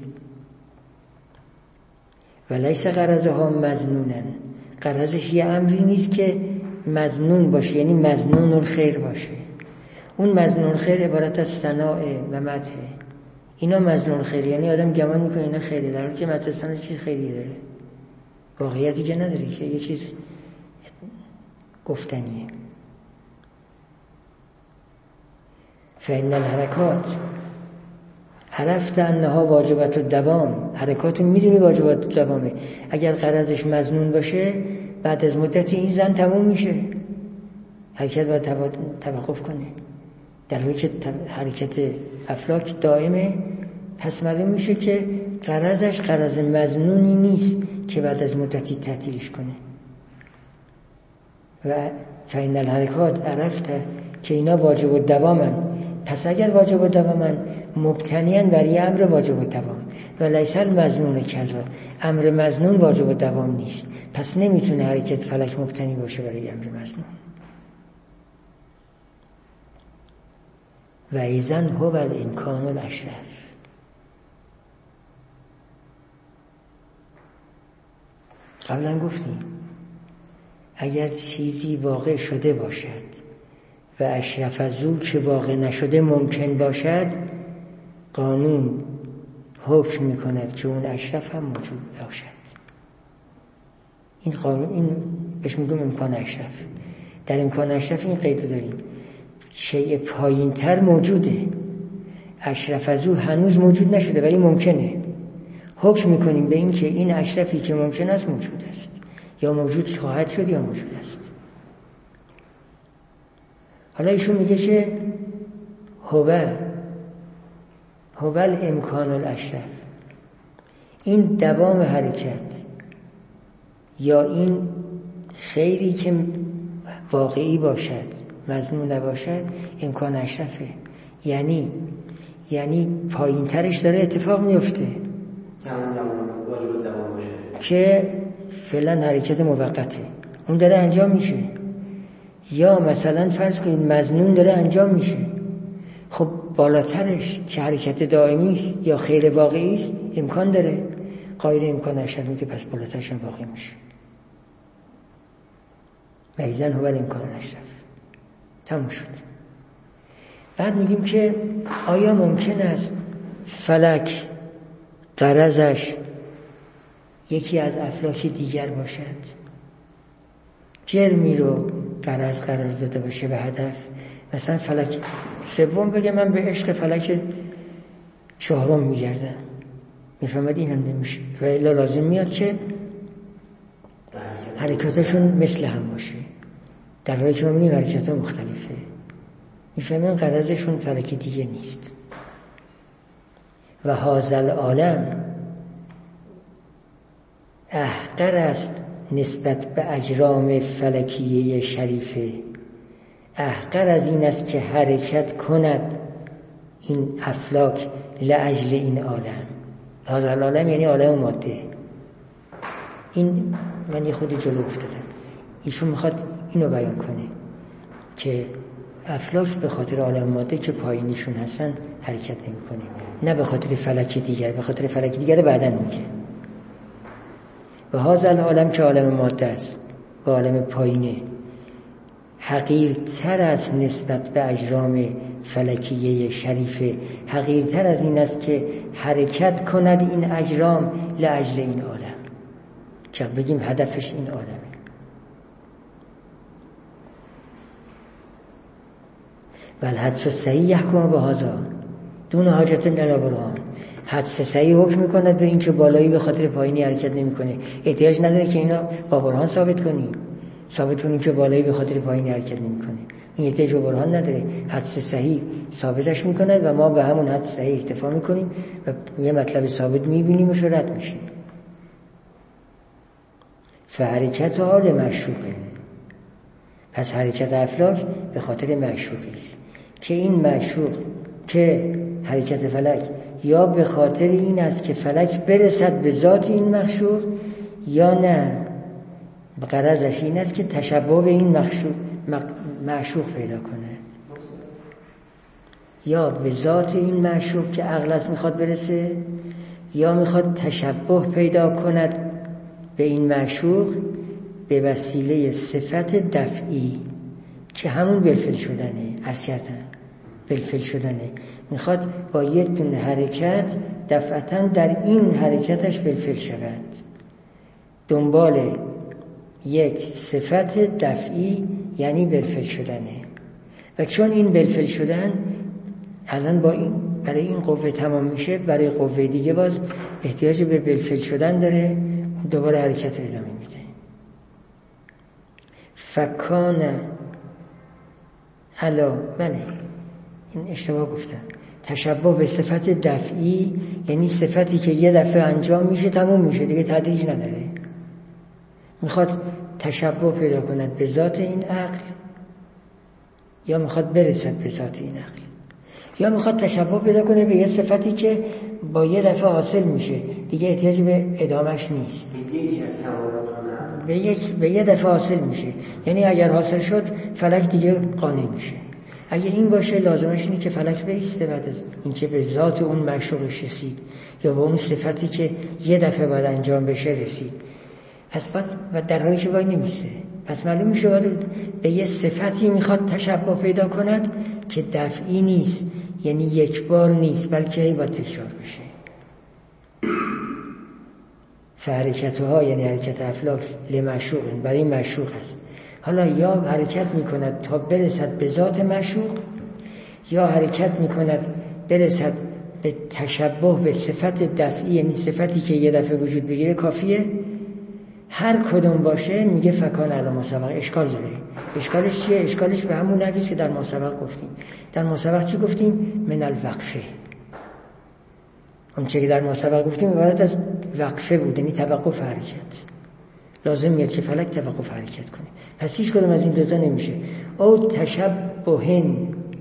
ولیس غرضها مظنونن، غرضش یه امری نیست که مظنون باشه، یعنی مظنون الخیر باشه. اون مظنون الخیر عبارت از ثناء و مدح. اینا مظنون خیر، یعنی آدم گمان میکنه اینا خیره، در حالی که مدح ثنا چیز خیری داره، واقعیتی که نداره، که یه چیز گفتنیه. فإن الحرکات عرفت انها واجبت الدوام، حرکاتو میدونی واجبات الدوامه. اگر غرضش مظنون باشه بعد از مدتی این زن تموم میشه، حرکت باید توقف کنه. در حالی که حرکت افلاک دائمه، پس معلوم میشه که غرضش غرض مظنونی نیست که بعد از مدتی تعطیلش کنه. و فإن الحرکات عرفت که اینا واجب الدوامن، پس اگر واجب الدوامن مبتنیان بر امر واجب الدوام و لیس المظنون کذا، امر مظنون واجب الدوام نیست، پس نمیتونه حرکت فلک مبتنی باشه برای امر مظنون. و ایزن هو الامکان الاشرف. قبلا گفتیم اگر چیزی واقع شده باشد و اشرف از او که واقع نشده ممکن باشد، قانون حکم میکند که اون اشرف هم موجود باشد. این قانون، این بهش میگم امکان اشرف. در امکان اشرف این قید داریم، شیء پایین تر موجوده، اشرف از او هنوز موجود نشده ولی ممکنه. حکم میکنیم به این که این اشرفی که ممکن است موجود است، یا موجود خواهد شد یا موجود است. حالا ایشون میگه که هو الامکان الاشرف، این دوام حرکت یا این خیری که واقعی باشد مظنون نباشد امکان اشرفه، یعنی پایین ترش داره اتفاق میفته که فعلا حرکت موقته اون داره انجام میشه، یا مثلا فرض کنید مظنون داره انجام میشه. خب بالاترش که حرکت دائمی است یا خیر واقعی است امکان داره، قاعده امکان اشرف میگه پس بالاترش هم واقع میشه. میزن هو الامکان اشرف. تموم شد. بعد میگیم که آیا ممکن است فلک غرضش یکی از افلاک دیگر باشد، جرمی رو غرض قرار داده باشه به هدف، مثلا فلک سوم بگه من به عشق فلک چهارم میگردم، میفهمد این هم نمیشه و الا لازم میاد که حرکاتشون مثل هم باشه، در حالی که ما می‌بینیم حرکات ها مختلفه، میفهمیم غرضشون فلک دیگه نیست. و هذا العالم احقر است نسبت به اجرام فلکیه شریفه، احقر از این است که حرکت کند این افلاک لاجل این عالم. هذا العالم یعنی عالم ماده. این من یه خود جلو افتادم، ایشون میخواد اینو بیان کنه که افلاک به خاطر عالم ماده که پایینیشون هستن حرکت نمیکنه، نه به خاطر فلک دیگر، به خاطر فلک دیگر بعدن میگه. و هذا العالم که عالم ماده است و عالم پایینه حقیرتر است نسبت به اجرام فلکیه شریفه، حقیرتر از این است که حرکت کند این اجرام لاجل این عالم، که بگیم هدفش این عالمه. والحدس صحیح یحکم به هذا دون حاجت الی برهان. حدس صحیح حکم میکند به این که بالایی به خاطر پایینی حرکت نمیکنه، احتیاج نداره که اینا با برهان ثابت کنیم که بالایی به خاطر پایینی حرکت نمیکنه. این احتیاج به برهان نداره، حدس صحیح ثابتش میکنه و ما به همون حدس صحیح اکتفا میکنیم و یه مطلب ثابت میبینیم و رد میشیم. فحرکت حال معشوقه، پس حرکت افلاک به خاطر معشوقی است که این معشوق که حرکت فلک یا به خاطر این است که فلک برسد به ذات این معشوق، یا نه غرضش این است که تشبه به این معشوق پیدا کنه، یا به ذات این معشوق که عقل است میخواد برسه، یا میخواد تشبه پیدا کند به این معشوق به وسیله صفت دفعی که همون بالفعل شدنه. عرض کردم بالفعل شدنه، میخواد با یک دونه حرکت دفعتاً در این حرکتش بالفعل شود، دنبال یک صفت دفعی یعنی بالفعل شدنه. و چون این بالفعل شدن الان با این برای این قوه تمام میشه، برای قوه دیگه باز احتیاج به بالفعل شدن داره، دوباره حرکت رو ادامه میده. فکانه علا بله این اشتباه گفتم، تشبه به صفت دفعی یعنی صفتی که یه دفعه انجام میشه تموم میشه دیگه، تدریج نداره. میخواد تشبه پیدا کند به ذات این عقل، یا میخواد برسد به ذات این عقل، یا میخواد تشبه پیدا کنه به یه صفتی که با یه دفعه حاصل میشه دیگه احتیاج به ادامش نیست، به یه دفعه حاصل میشه. یعنی اگر حاصل شد فلک دیگه قانع میشه. اگه این باشه لازمش اینه که فلک بیسته بعد از اینکه به ذات اون معشوقش رسید یا به اون صفتی که یه دفعه باید انجام بشه رسید. پس و در حالی که وای نمیسته، پس معلوم میشه باید به یه صفتی میخواد تشبه پیدا کند که دفعی نیست، یعنی یک بار نیست بلکه باید تکرار بشه. فحرکتها یعنی حرکت افلاک لمعشوق، برای معشوق هست. حالا یا حرکت میکند تا برسد به ذات معشوق، یا حرکت میکند برسد به تشبه به صفت دفعی یعنی صفتی که یه دفعه وجود بگیره کافیه. هر کدوم باشه میگه فکان علی ما سبق. اشکال داره. اشکالش چیه؟ اشکالش به همون نویست که در ما سبق گفتیم. در ما سبق چی گفتیم؟ من الوقفه. اون چه که در ما سبق گفتیم عبارت از وقفه بود، یعنی توقف حرکت. لازم میاد که فلک توقف حرکت کنه. پس هیچ کدوم از این دوتا نمیشه. او تشبهن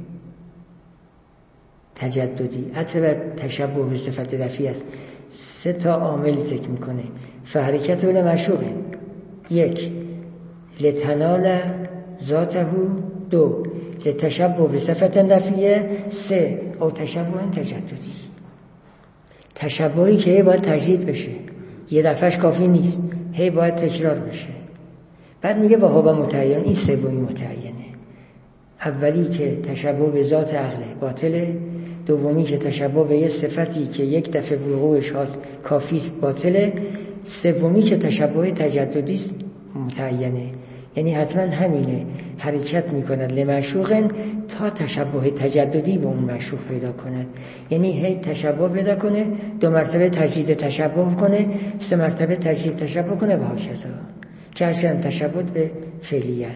تجددی، عطف بر تشبه به صفت دفعی است. 3 تا عامل ذکر میکنه. فحرکت بل معشوقه، 1 لتنال ذاته، 2 لتشبه به صفت دفعیه، 3 او تشبه تجددی. تشبهی که باید تجدید بشه، یه دفعهش کافی نیست، هی باید تکرار بشه. بعد میگه و هو متعین، این سومی متعینه. اولی که تشبه به ذات عقل باطله، دومی که تشبه به یه صفتی که یک دفعه وقوعش هست کافیست باطله، سومی که تشبه تجددی است متعینه. یعنی حتما همینه، حرکت میکند لمعشوقن تا تشبه تجددی به اون معشوق پیدا کند. یعنی هی تشبه پیدا کنه، 2 مرتبه تجدید تشبه کنه، 3 مرتبه تجدید تشبه کنه و هاکذا، که هرچند تشبه به فعلیت.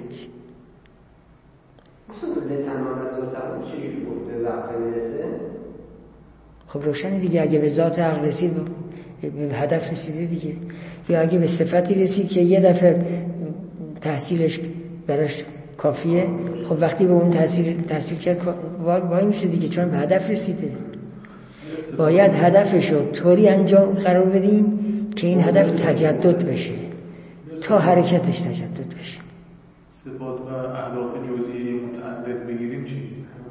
خب روشنه دیگه، اگه به ذات عقل رسید به هدف رسیده دیگه، یا اگه به صفتی رسید که یه دفعه تحصیلش براش کافیه، خب وقتی به اون تحصیل کرد وای میشه دیگه، چون به هدف رسیده. باید هدفشو طوری انجام قرار بدیم که این هدف تجدد بشه تا حرکتش تجدد بشه. صفات و اهداف جزئی متعدد بگیریم چی؟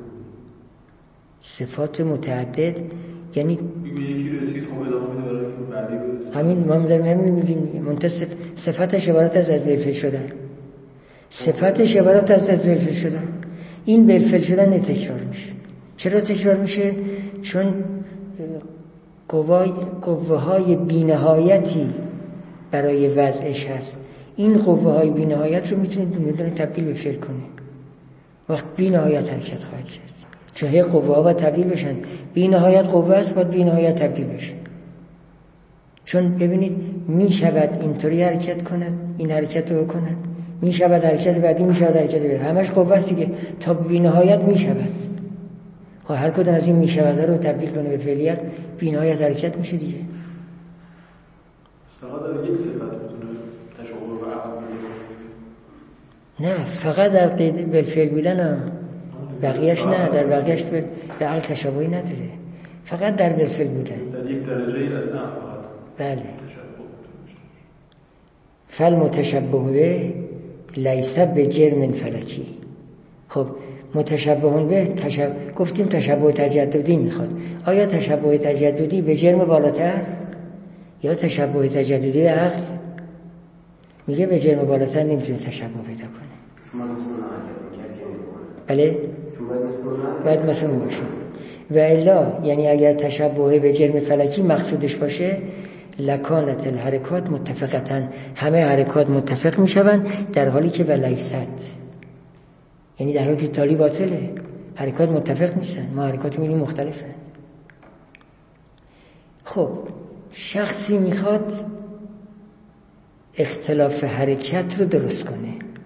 صفات متعدد یعنی یکی رسید خب ادامه میده برای که بعدی برسید. همین ما داریم میگیم منتصف صفتش عبارت از بالفعل شدن. صفتش عبارت از بالفعل شدن. این بالفعل شدن تکرار میشه. چرا تکرار میشه؟ چون قوه‌های بی‌نهایتی برای وضعش هست. این قوه‌های بی‌نهایت رو میتونه تبدیل به فعل کنه. وقت بی‌نهایت حرکت خواهد کرد. چون هی قوه‌ها باید تبدیل بشن. بی‌نهایت قوه است، باید بی‌نهایت تبدیل بشه. چون ببینید میشود اینطوری حرکت کند، این حرکت رو بکند، میشود حرکت بعدی، میشود حرکت بعدی، همش قوه است دیگه تا بی‌نهایت میشود. خب هر کدوم از این میشود رو تبدیل کنه به فعلیت، بی‌نهایت حرکت میشه دیگه. فقط در یک صفت میتونه تشابه و عقل نه، فقط در قید بالفعل بودن، بقیهش نه. در بقیهش به عقل تشابهی نداره، فقط در بالفعل بودن. در یک درجه از عقل. بله. فالمتشبه به لیس بجرم فلکی. خب متشبه به گفتیم تشبه تجددی میخواد. آیا تشبه تجددی به جرم بالاتر یا تشبه تجددی به عقل؟ میگه به جرم بالاتر نمیتونه تشبه پیدا کنه. بله؟ باید مثل اون باشه. و الا یعنی اگر تشبه به جرم فلکی مقصودش باشه، لکانت الحرکات متفقتن، همه حرکات متفق میشوند، در حالی که ولیست، یعنی در حالی که تالی باطله، حرکات متفق نیستن، ما حرکات میبینیم مختلفن. خب شخصی میخواد اختلاف حرکت رو درست کنه.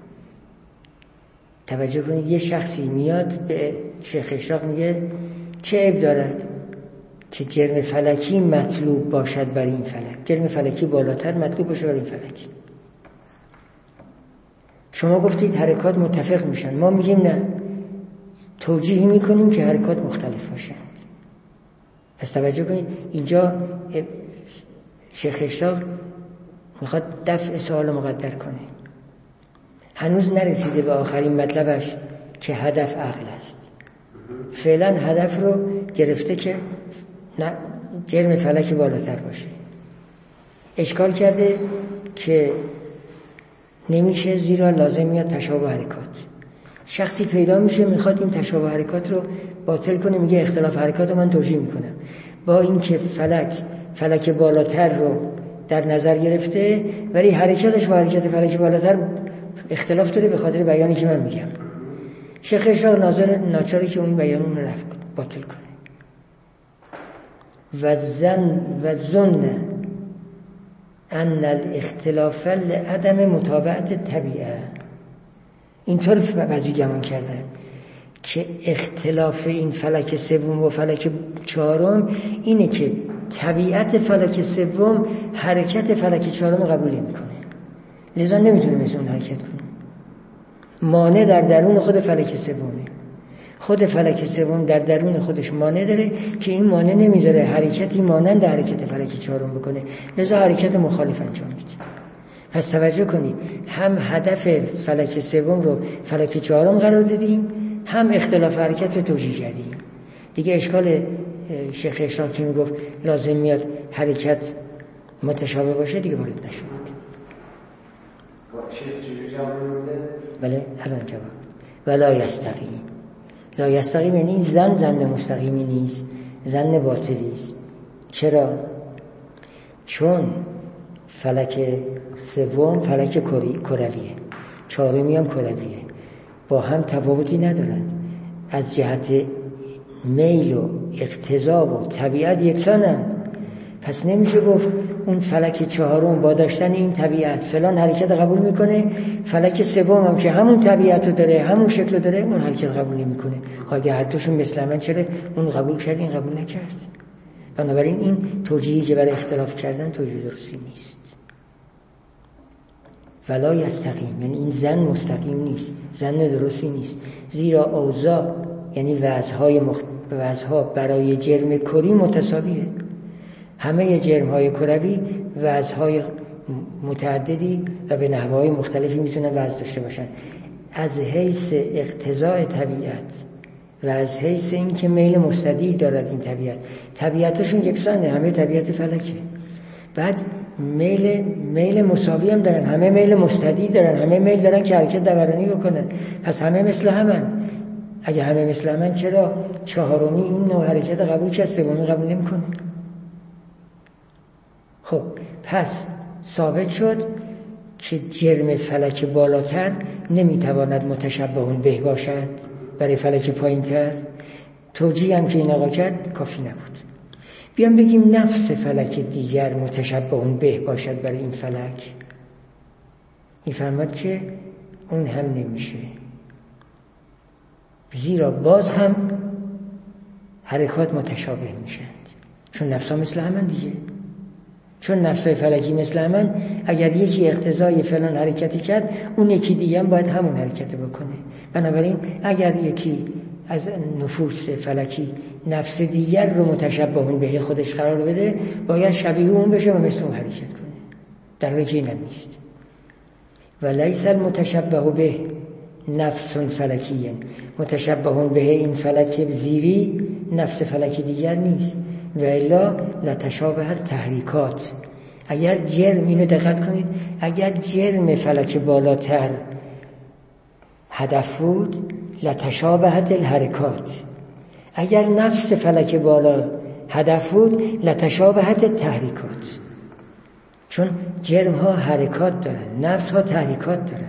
توجه کنید، یه شخصی میاد به شیخ اشراق میگه چه عیب دارد که جرم فلکی مطلوب باشد بر این فلک، جرم فلکی بالاتر مطلوب باشه بر این فلک. شما گفتید حرکات متفق میشن، ما میگیم نه، توجیه میکنیم که حرکات مختلف باشند. پس توجه کنید، اینجا شیخ اشراق میخواد دفع سوال مقدر کنه، هنوز نرسیده به آخرین مطلبش که هدف عقل است. فعلا هدف رو گرفته که نه جرم فلک بالاتر باشه. اشکال کرده که نمیشه، زیرا لازم میاد تشابه حرکات. شخصی پیدا میشه میخواد این تشابه حرکات رو باطل کنه، میگه اختلاف حرکات رو من توجیه میکنم، با اینکه فلک بالاتر رو در نظر گرفته ولی حرکتش با حرکت فلک بالاتر اختلاف داره به خاطر بیانی که من میگم. شیخ اشراق ناظر ناچاری که اون بیانون رو رفت باطل کنه. و ظن ان الاختلاف لعدم مطابقت طبیعه، اینطور بعضی گمان کردن که اختلاف این فلک سوم و فلک چهارم اینه که طبیعت فلک سوم حرکت فلک چهارم قبول نمی‌کنه، لذا نمیتونه مثل اون حرکت کنه. مانع در درون خود فلک سومه، خود فلک سوم در درون خودش مانع داره که این مانع نمیذاره حرکتی مانند حرکت فلک چهارم بکنه، لذا حرکت مخالف انجام میده. پس توجه کنید، هم هدف فلک سوم رو فلک چهارم قرار دادیم، هم اختلاف حرکت رو توجیه کردیم. دیگه اشکال شیخ اشراق که میگفت لازم میاد حرکت متشابه باشه دیگه وارد نشد. بله الان جواب. ولا یستقیم، لا یستقیم یعنی زن مستقیمی نیست، زن باطلی است. چرا؟ چون فلک سوم فلک کرویه، چهارمی هم کرویه، با هم تفاوتی ندارند، از جهت میل و اقتضا و طبیعت یکسانند. پس نمیشه گفت اون فلک چهارم با داشتن این طبیعت فلان حرکت قبول میکنه، فلک سوم هم که همون طبیعت رو داره همون شکل رو داره اون حرکت قبول نمیکنه. اگه هر دوشون مثل من، چرا اون قبول کرد این قبول نکرد؟ بنابراین این توجیهی که برای اختلاف کردن توجیه درستی نیست. ولا یستقیم یعنی این زن مستقیم نیست، زن درستی نیست، زیرا اوضاع یعنی وضعها برای جرم کری متساویه. همه جرم‌های کروی وضعهای متعددی و به نحوهای مختلفی میتونن وضع داشته باشن، از حیث اقتضاء طبیعت و از حیث این که میل مستدیل دارد این طبیعتشون یکسانه، همه طبیعت فلکه. بعد میل مساوی هم دارن، همه میل مستدیل دارن، همه میل دارن که حرکت دورانی بکنن، پس همه مثل همن. اگه همه مثل همن چرا چهارمی این نوع حرکت قبول کرد سومی قبول نمی‌کنه؟ خب پس ثابت شد که جرم فلک بالاتر نمیتواند متشبه به باشد برای فلک پایینتر. توجیه هم که این آقا کرد کافی نبود. بیام بگیم نفس فلک دیگر متشبه به باشد برای این فلک. این فرماد که اون هم نمیشه، زیرا باز هم حرکات متشابه میشند، چون نفسا مثل همن دیگه. چون نفسای فلکی مثل همن، اگر یکی اقتضای فلان حرکتی کرد، اون یکی دیگه هم باید همون حرکت بکنه. بنابراین اگر یکی از نفوس فلکی نفس دیگر رو متشبه به خودش قرار بده، باید شبیه اون بشه و مثل اون حرکت کنه، در حالی که اینم نیست. و لیس المتشبه به نفس فلکی، متشبه به این فلک زیری نفس فلکی دیگر نیست. و الا لتشابه التحریکات، اگر جرم، اینو دقت کنید، اگر جرم فلک بالاتر هدف بود لتشابهت الحرکات، اگر نفس فلک بالا هدف بود لتشابهت التحریکات، چون جرم ها حرکات دارن، نفس ها تحریکات دارن.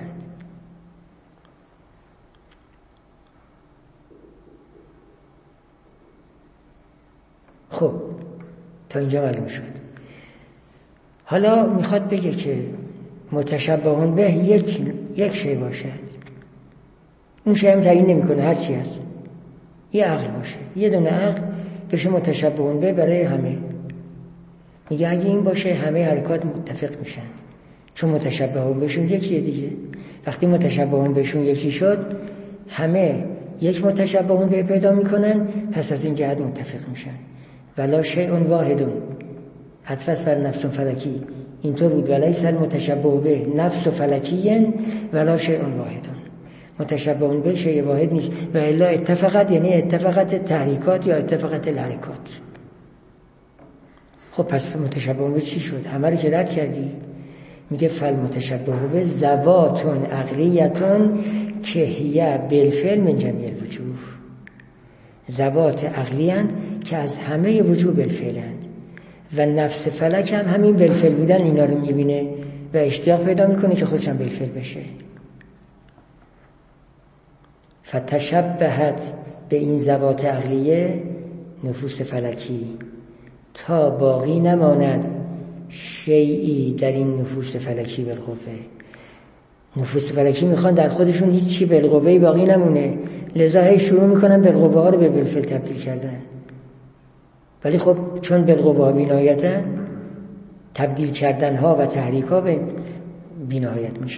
خب تا اینجا معلوم شد. حالا میخواد بگه که متشبه به یک شی باشد، اون شی هم تعیین نمیکنه، هر چی هست، یه عقل باشه، یه دونه عقل بشه متشبه به برای همه. میگه اگه این باشه همه حرکات متفق میشن، چون متشبه بهشون یکیه دیگه. وقتی متشبه بهشون یکی شد، همه یک متشبه به پیدا میکنن، پس از این جهت متفق میشن. ولا شیء واحد، عطف بر نفس فلکی اینطور بود، ولیس المتشبه به نفس فلکی ولا شیء واحد، متشبه به شیء واحد نیست. و الا اتفقت، یعنی اتفقت تحریکات یا اتفقت الحرکات. خب پس متشبه به چی شد؟ همه رو که رد کردی. میگه فالمتشبه به ذواتون عقلیتون که هی بالفعل من جمیع الوجوه، ذوات عقلی اند که از همه وجوه بالفعل اند. و نفس فلک هم همین بالفعل بودن اینا رو میبینه و اشتیاق پیدا میکنه که خودش هم بالفعل بشه. فتشبهت به این ذوات عقلیه نفوس فلکی تا باقی نماند شیئی در این نفوس فلکی بالقوه. نفوس فلکی میخوان در خودشون هیچی بالقوه باقی نمونه، لذا هی شروع میکنن بالقوه ها رو به بالفعل تبدیل کردن. ولی خب چون بالقوه ها بی‌نهایتن، تبدیل کردن ها و تحریک ها به بی‌نهایت میشه.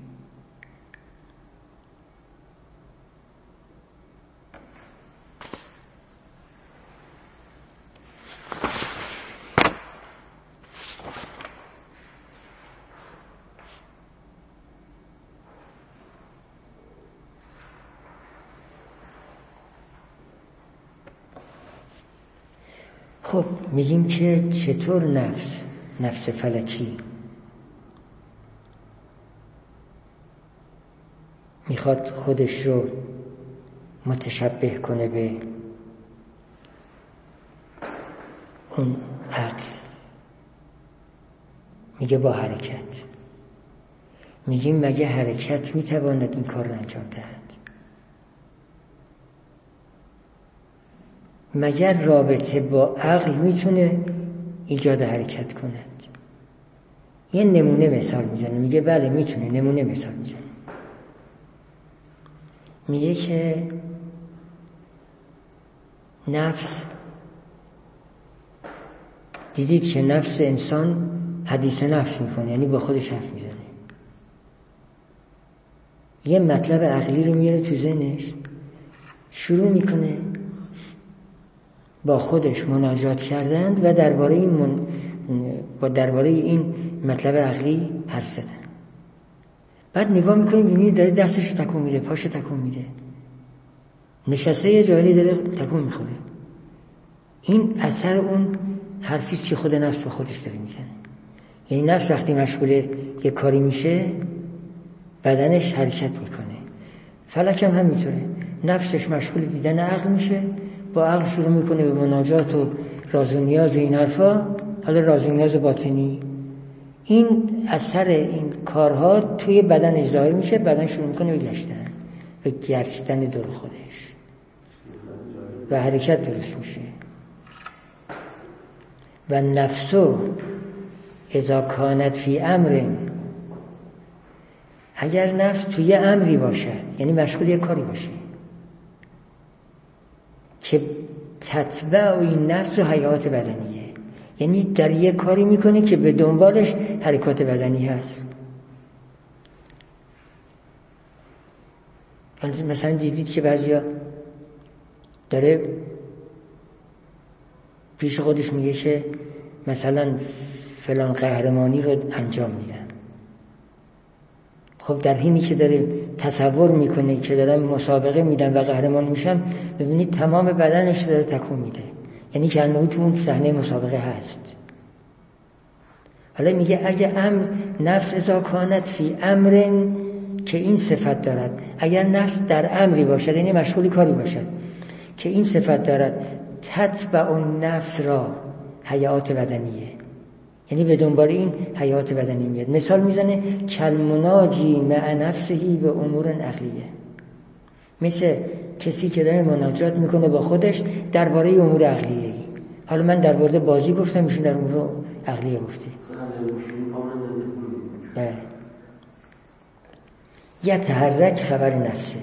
خب میگیم که چطور نفس فلکی میخواد خودش رو متشبه کنه به اون عقل. میگه با حرکت. میگیم مگه حرکت میتواند این کار رو انجام دهد؟ مگر رابطه با عقل میتونه ایجاد حرکت کند؟ یه نمونه مثال میزنه. میگه بله میتونه. نمونه مثال میزنه. میگه که نفس، دیدید که نفس انسان حدیث نفس میکنه، یعنی با خودش حرف میزنه. یه مطلب عقلی رو میاره تو ذهنش، شروع میکنه با خودش مناجات کردن و درباره این مطلب عقلی حرف زدن. بعد نگاه میکنیم ببینید داره دستش تکون میده، پاشو تکون میده، نشسته یه جایی داره تکون میخوره. این اثر اون حرفیست که خود نفس به خودش داره میزنه. یعنی نفس وقتی مشغول یه کاری میشه بدنش حرکت میکنه. فلک هم همینطوره، نفسش مشغول دیدن عقل میشه، با عقل شروع میکنه به مناجات و راز و نیاز و این حرفا، حالا راز و نیاز باطنی. این اثر این کارها توی بدن ظاهر میشه، بدن شروع میکنه به گشتن، به گشتن دور خودش و حرکت درست میشه. و نفسو اذا کانت فی امر، اگر نفس توی امری باشد، یعنی مشغول یک کاری باشه که تتبع این نفس و حیات بدنیه، یعنی در یک کاری میکنه که به دنبالش حرکات بدنی هست. مثلا دیدید که بعضیا داره پیش خودش میگه که مثلا فلان قهرمانی رو انجام میدن. خب در حینی که داره تصور میکنه که دارن مسابقه میدن و قهرمان میشن، ببینید تمام بدنش داره تکون میده، یعنی که انه تو اون صحنه مسابقه هست. حالا میگه اگه امر نفس اذا کانت فی امر، که این صفت دارد، اگر نفس در امری باشد، یعنی مشغولی کاری باشد که این صفت دارد، تتبع النفس را حیات بدنیه، یعنی به دنبال این حیات بدنی میاد. مثال میزنه کالمناجی مع نفسهی به امور عقلیه، مثل کسی که داره مناجات میکنه با خودش درباره امور عقلیه. حالا من درباره بازی گفتم، ایشون در امور عقلیه گفته. بله. یتحرک خبر نفسه،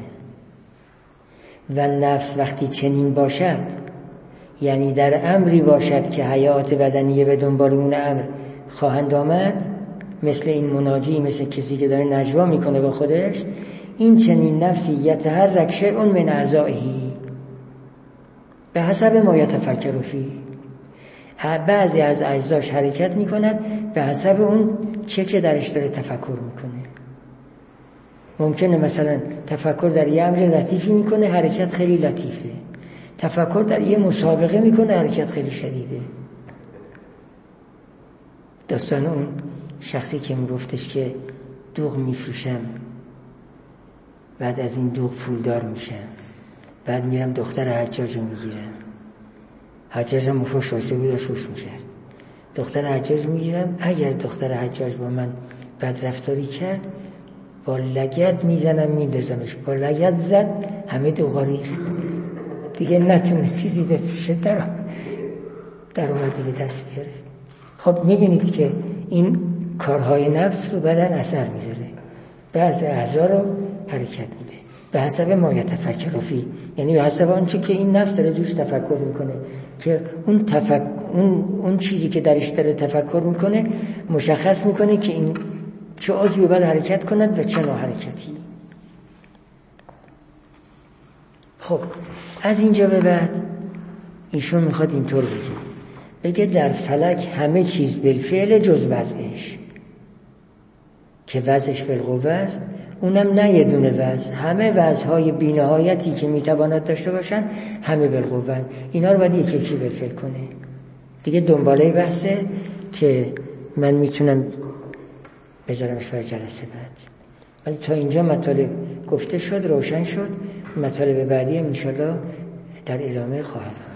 و نفس وقتی چنین باشد، یعنی در امری باشد که حیات بدنیه به دنبال اون امر خواهند آمد، مثل این مناجی، مثل کسی که داره نجوا میکنه با خودش، این چنین نفسی یتحرک شیء من اعضائه به حسب ما یتفکر فیه، بعضی از اجزاش حرکت میکند به حسب اون چه که درش داره تفکر میکنه. ممکنه مثلا تفکر در یه امر لطیفی میکنه، حرکت خیلی لطیفه. تفکر در یه مسابقه میکنه، حرکت خیلی شدیده. داستان اون شخصی که میگفتش که دوغ میفروشم، بعد از این دوغ پولدار میشم، بعد میرم دختر حجاج رو میگیرم. حجاج هم مفروش راسته بود و فروش میکرد. دختر حجاج میگیرم، اگر دختر حجاج با من بد رفتاری کرد، با لگد میزنم میندازمش. با لگد زد، همه دوغا ریخت، دیگه نتونست چیزی بفروشه، در اومد دیگه دست گرفت. خب میبینید که این کارهای نفس رو بدن اثر میذاره، بعضی اعضا رو حرکت میده به حسب ما یتفکر فیه، یعنی به حسب آنچه که این نفس داره جوش تفکر میکنه، که اون چیزی که درش داره تفکر میکنه مشخص میکنه که این چه عضوی باید حرکت کند و چه نوع حرکتی. خب از اینجا به بعد ایشون میخواد اینطور بگه در فلک همه چیز بالفعل جز وضعش، که وضعش بالقوه است، اونم نه یه دونه وضع، همه وضعهای بی‌نهایتی که میتواند داشته باشن همه بالقوه، اینا رو باید یکی بالفعل کنه. دیگه دنباله بحثه که من میتونم بذارمش برای جلسه بعد، ولی تا اینجا مطالب گفته شد، روشن شد. مطالب بعدی انشالله در ادامه خواهد.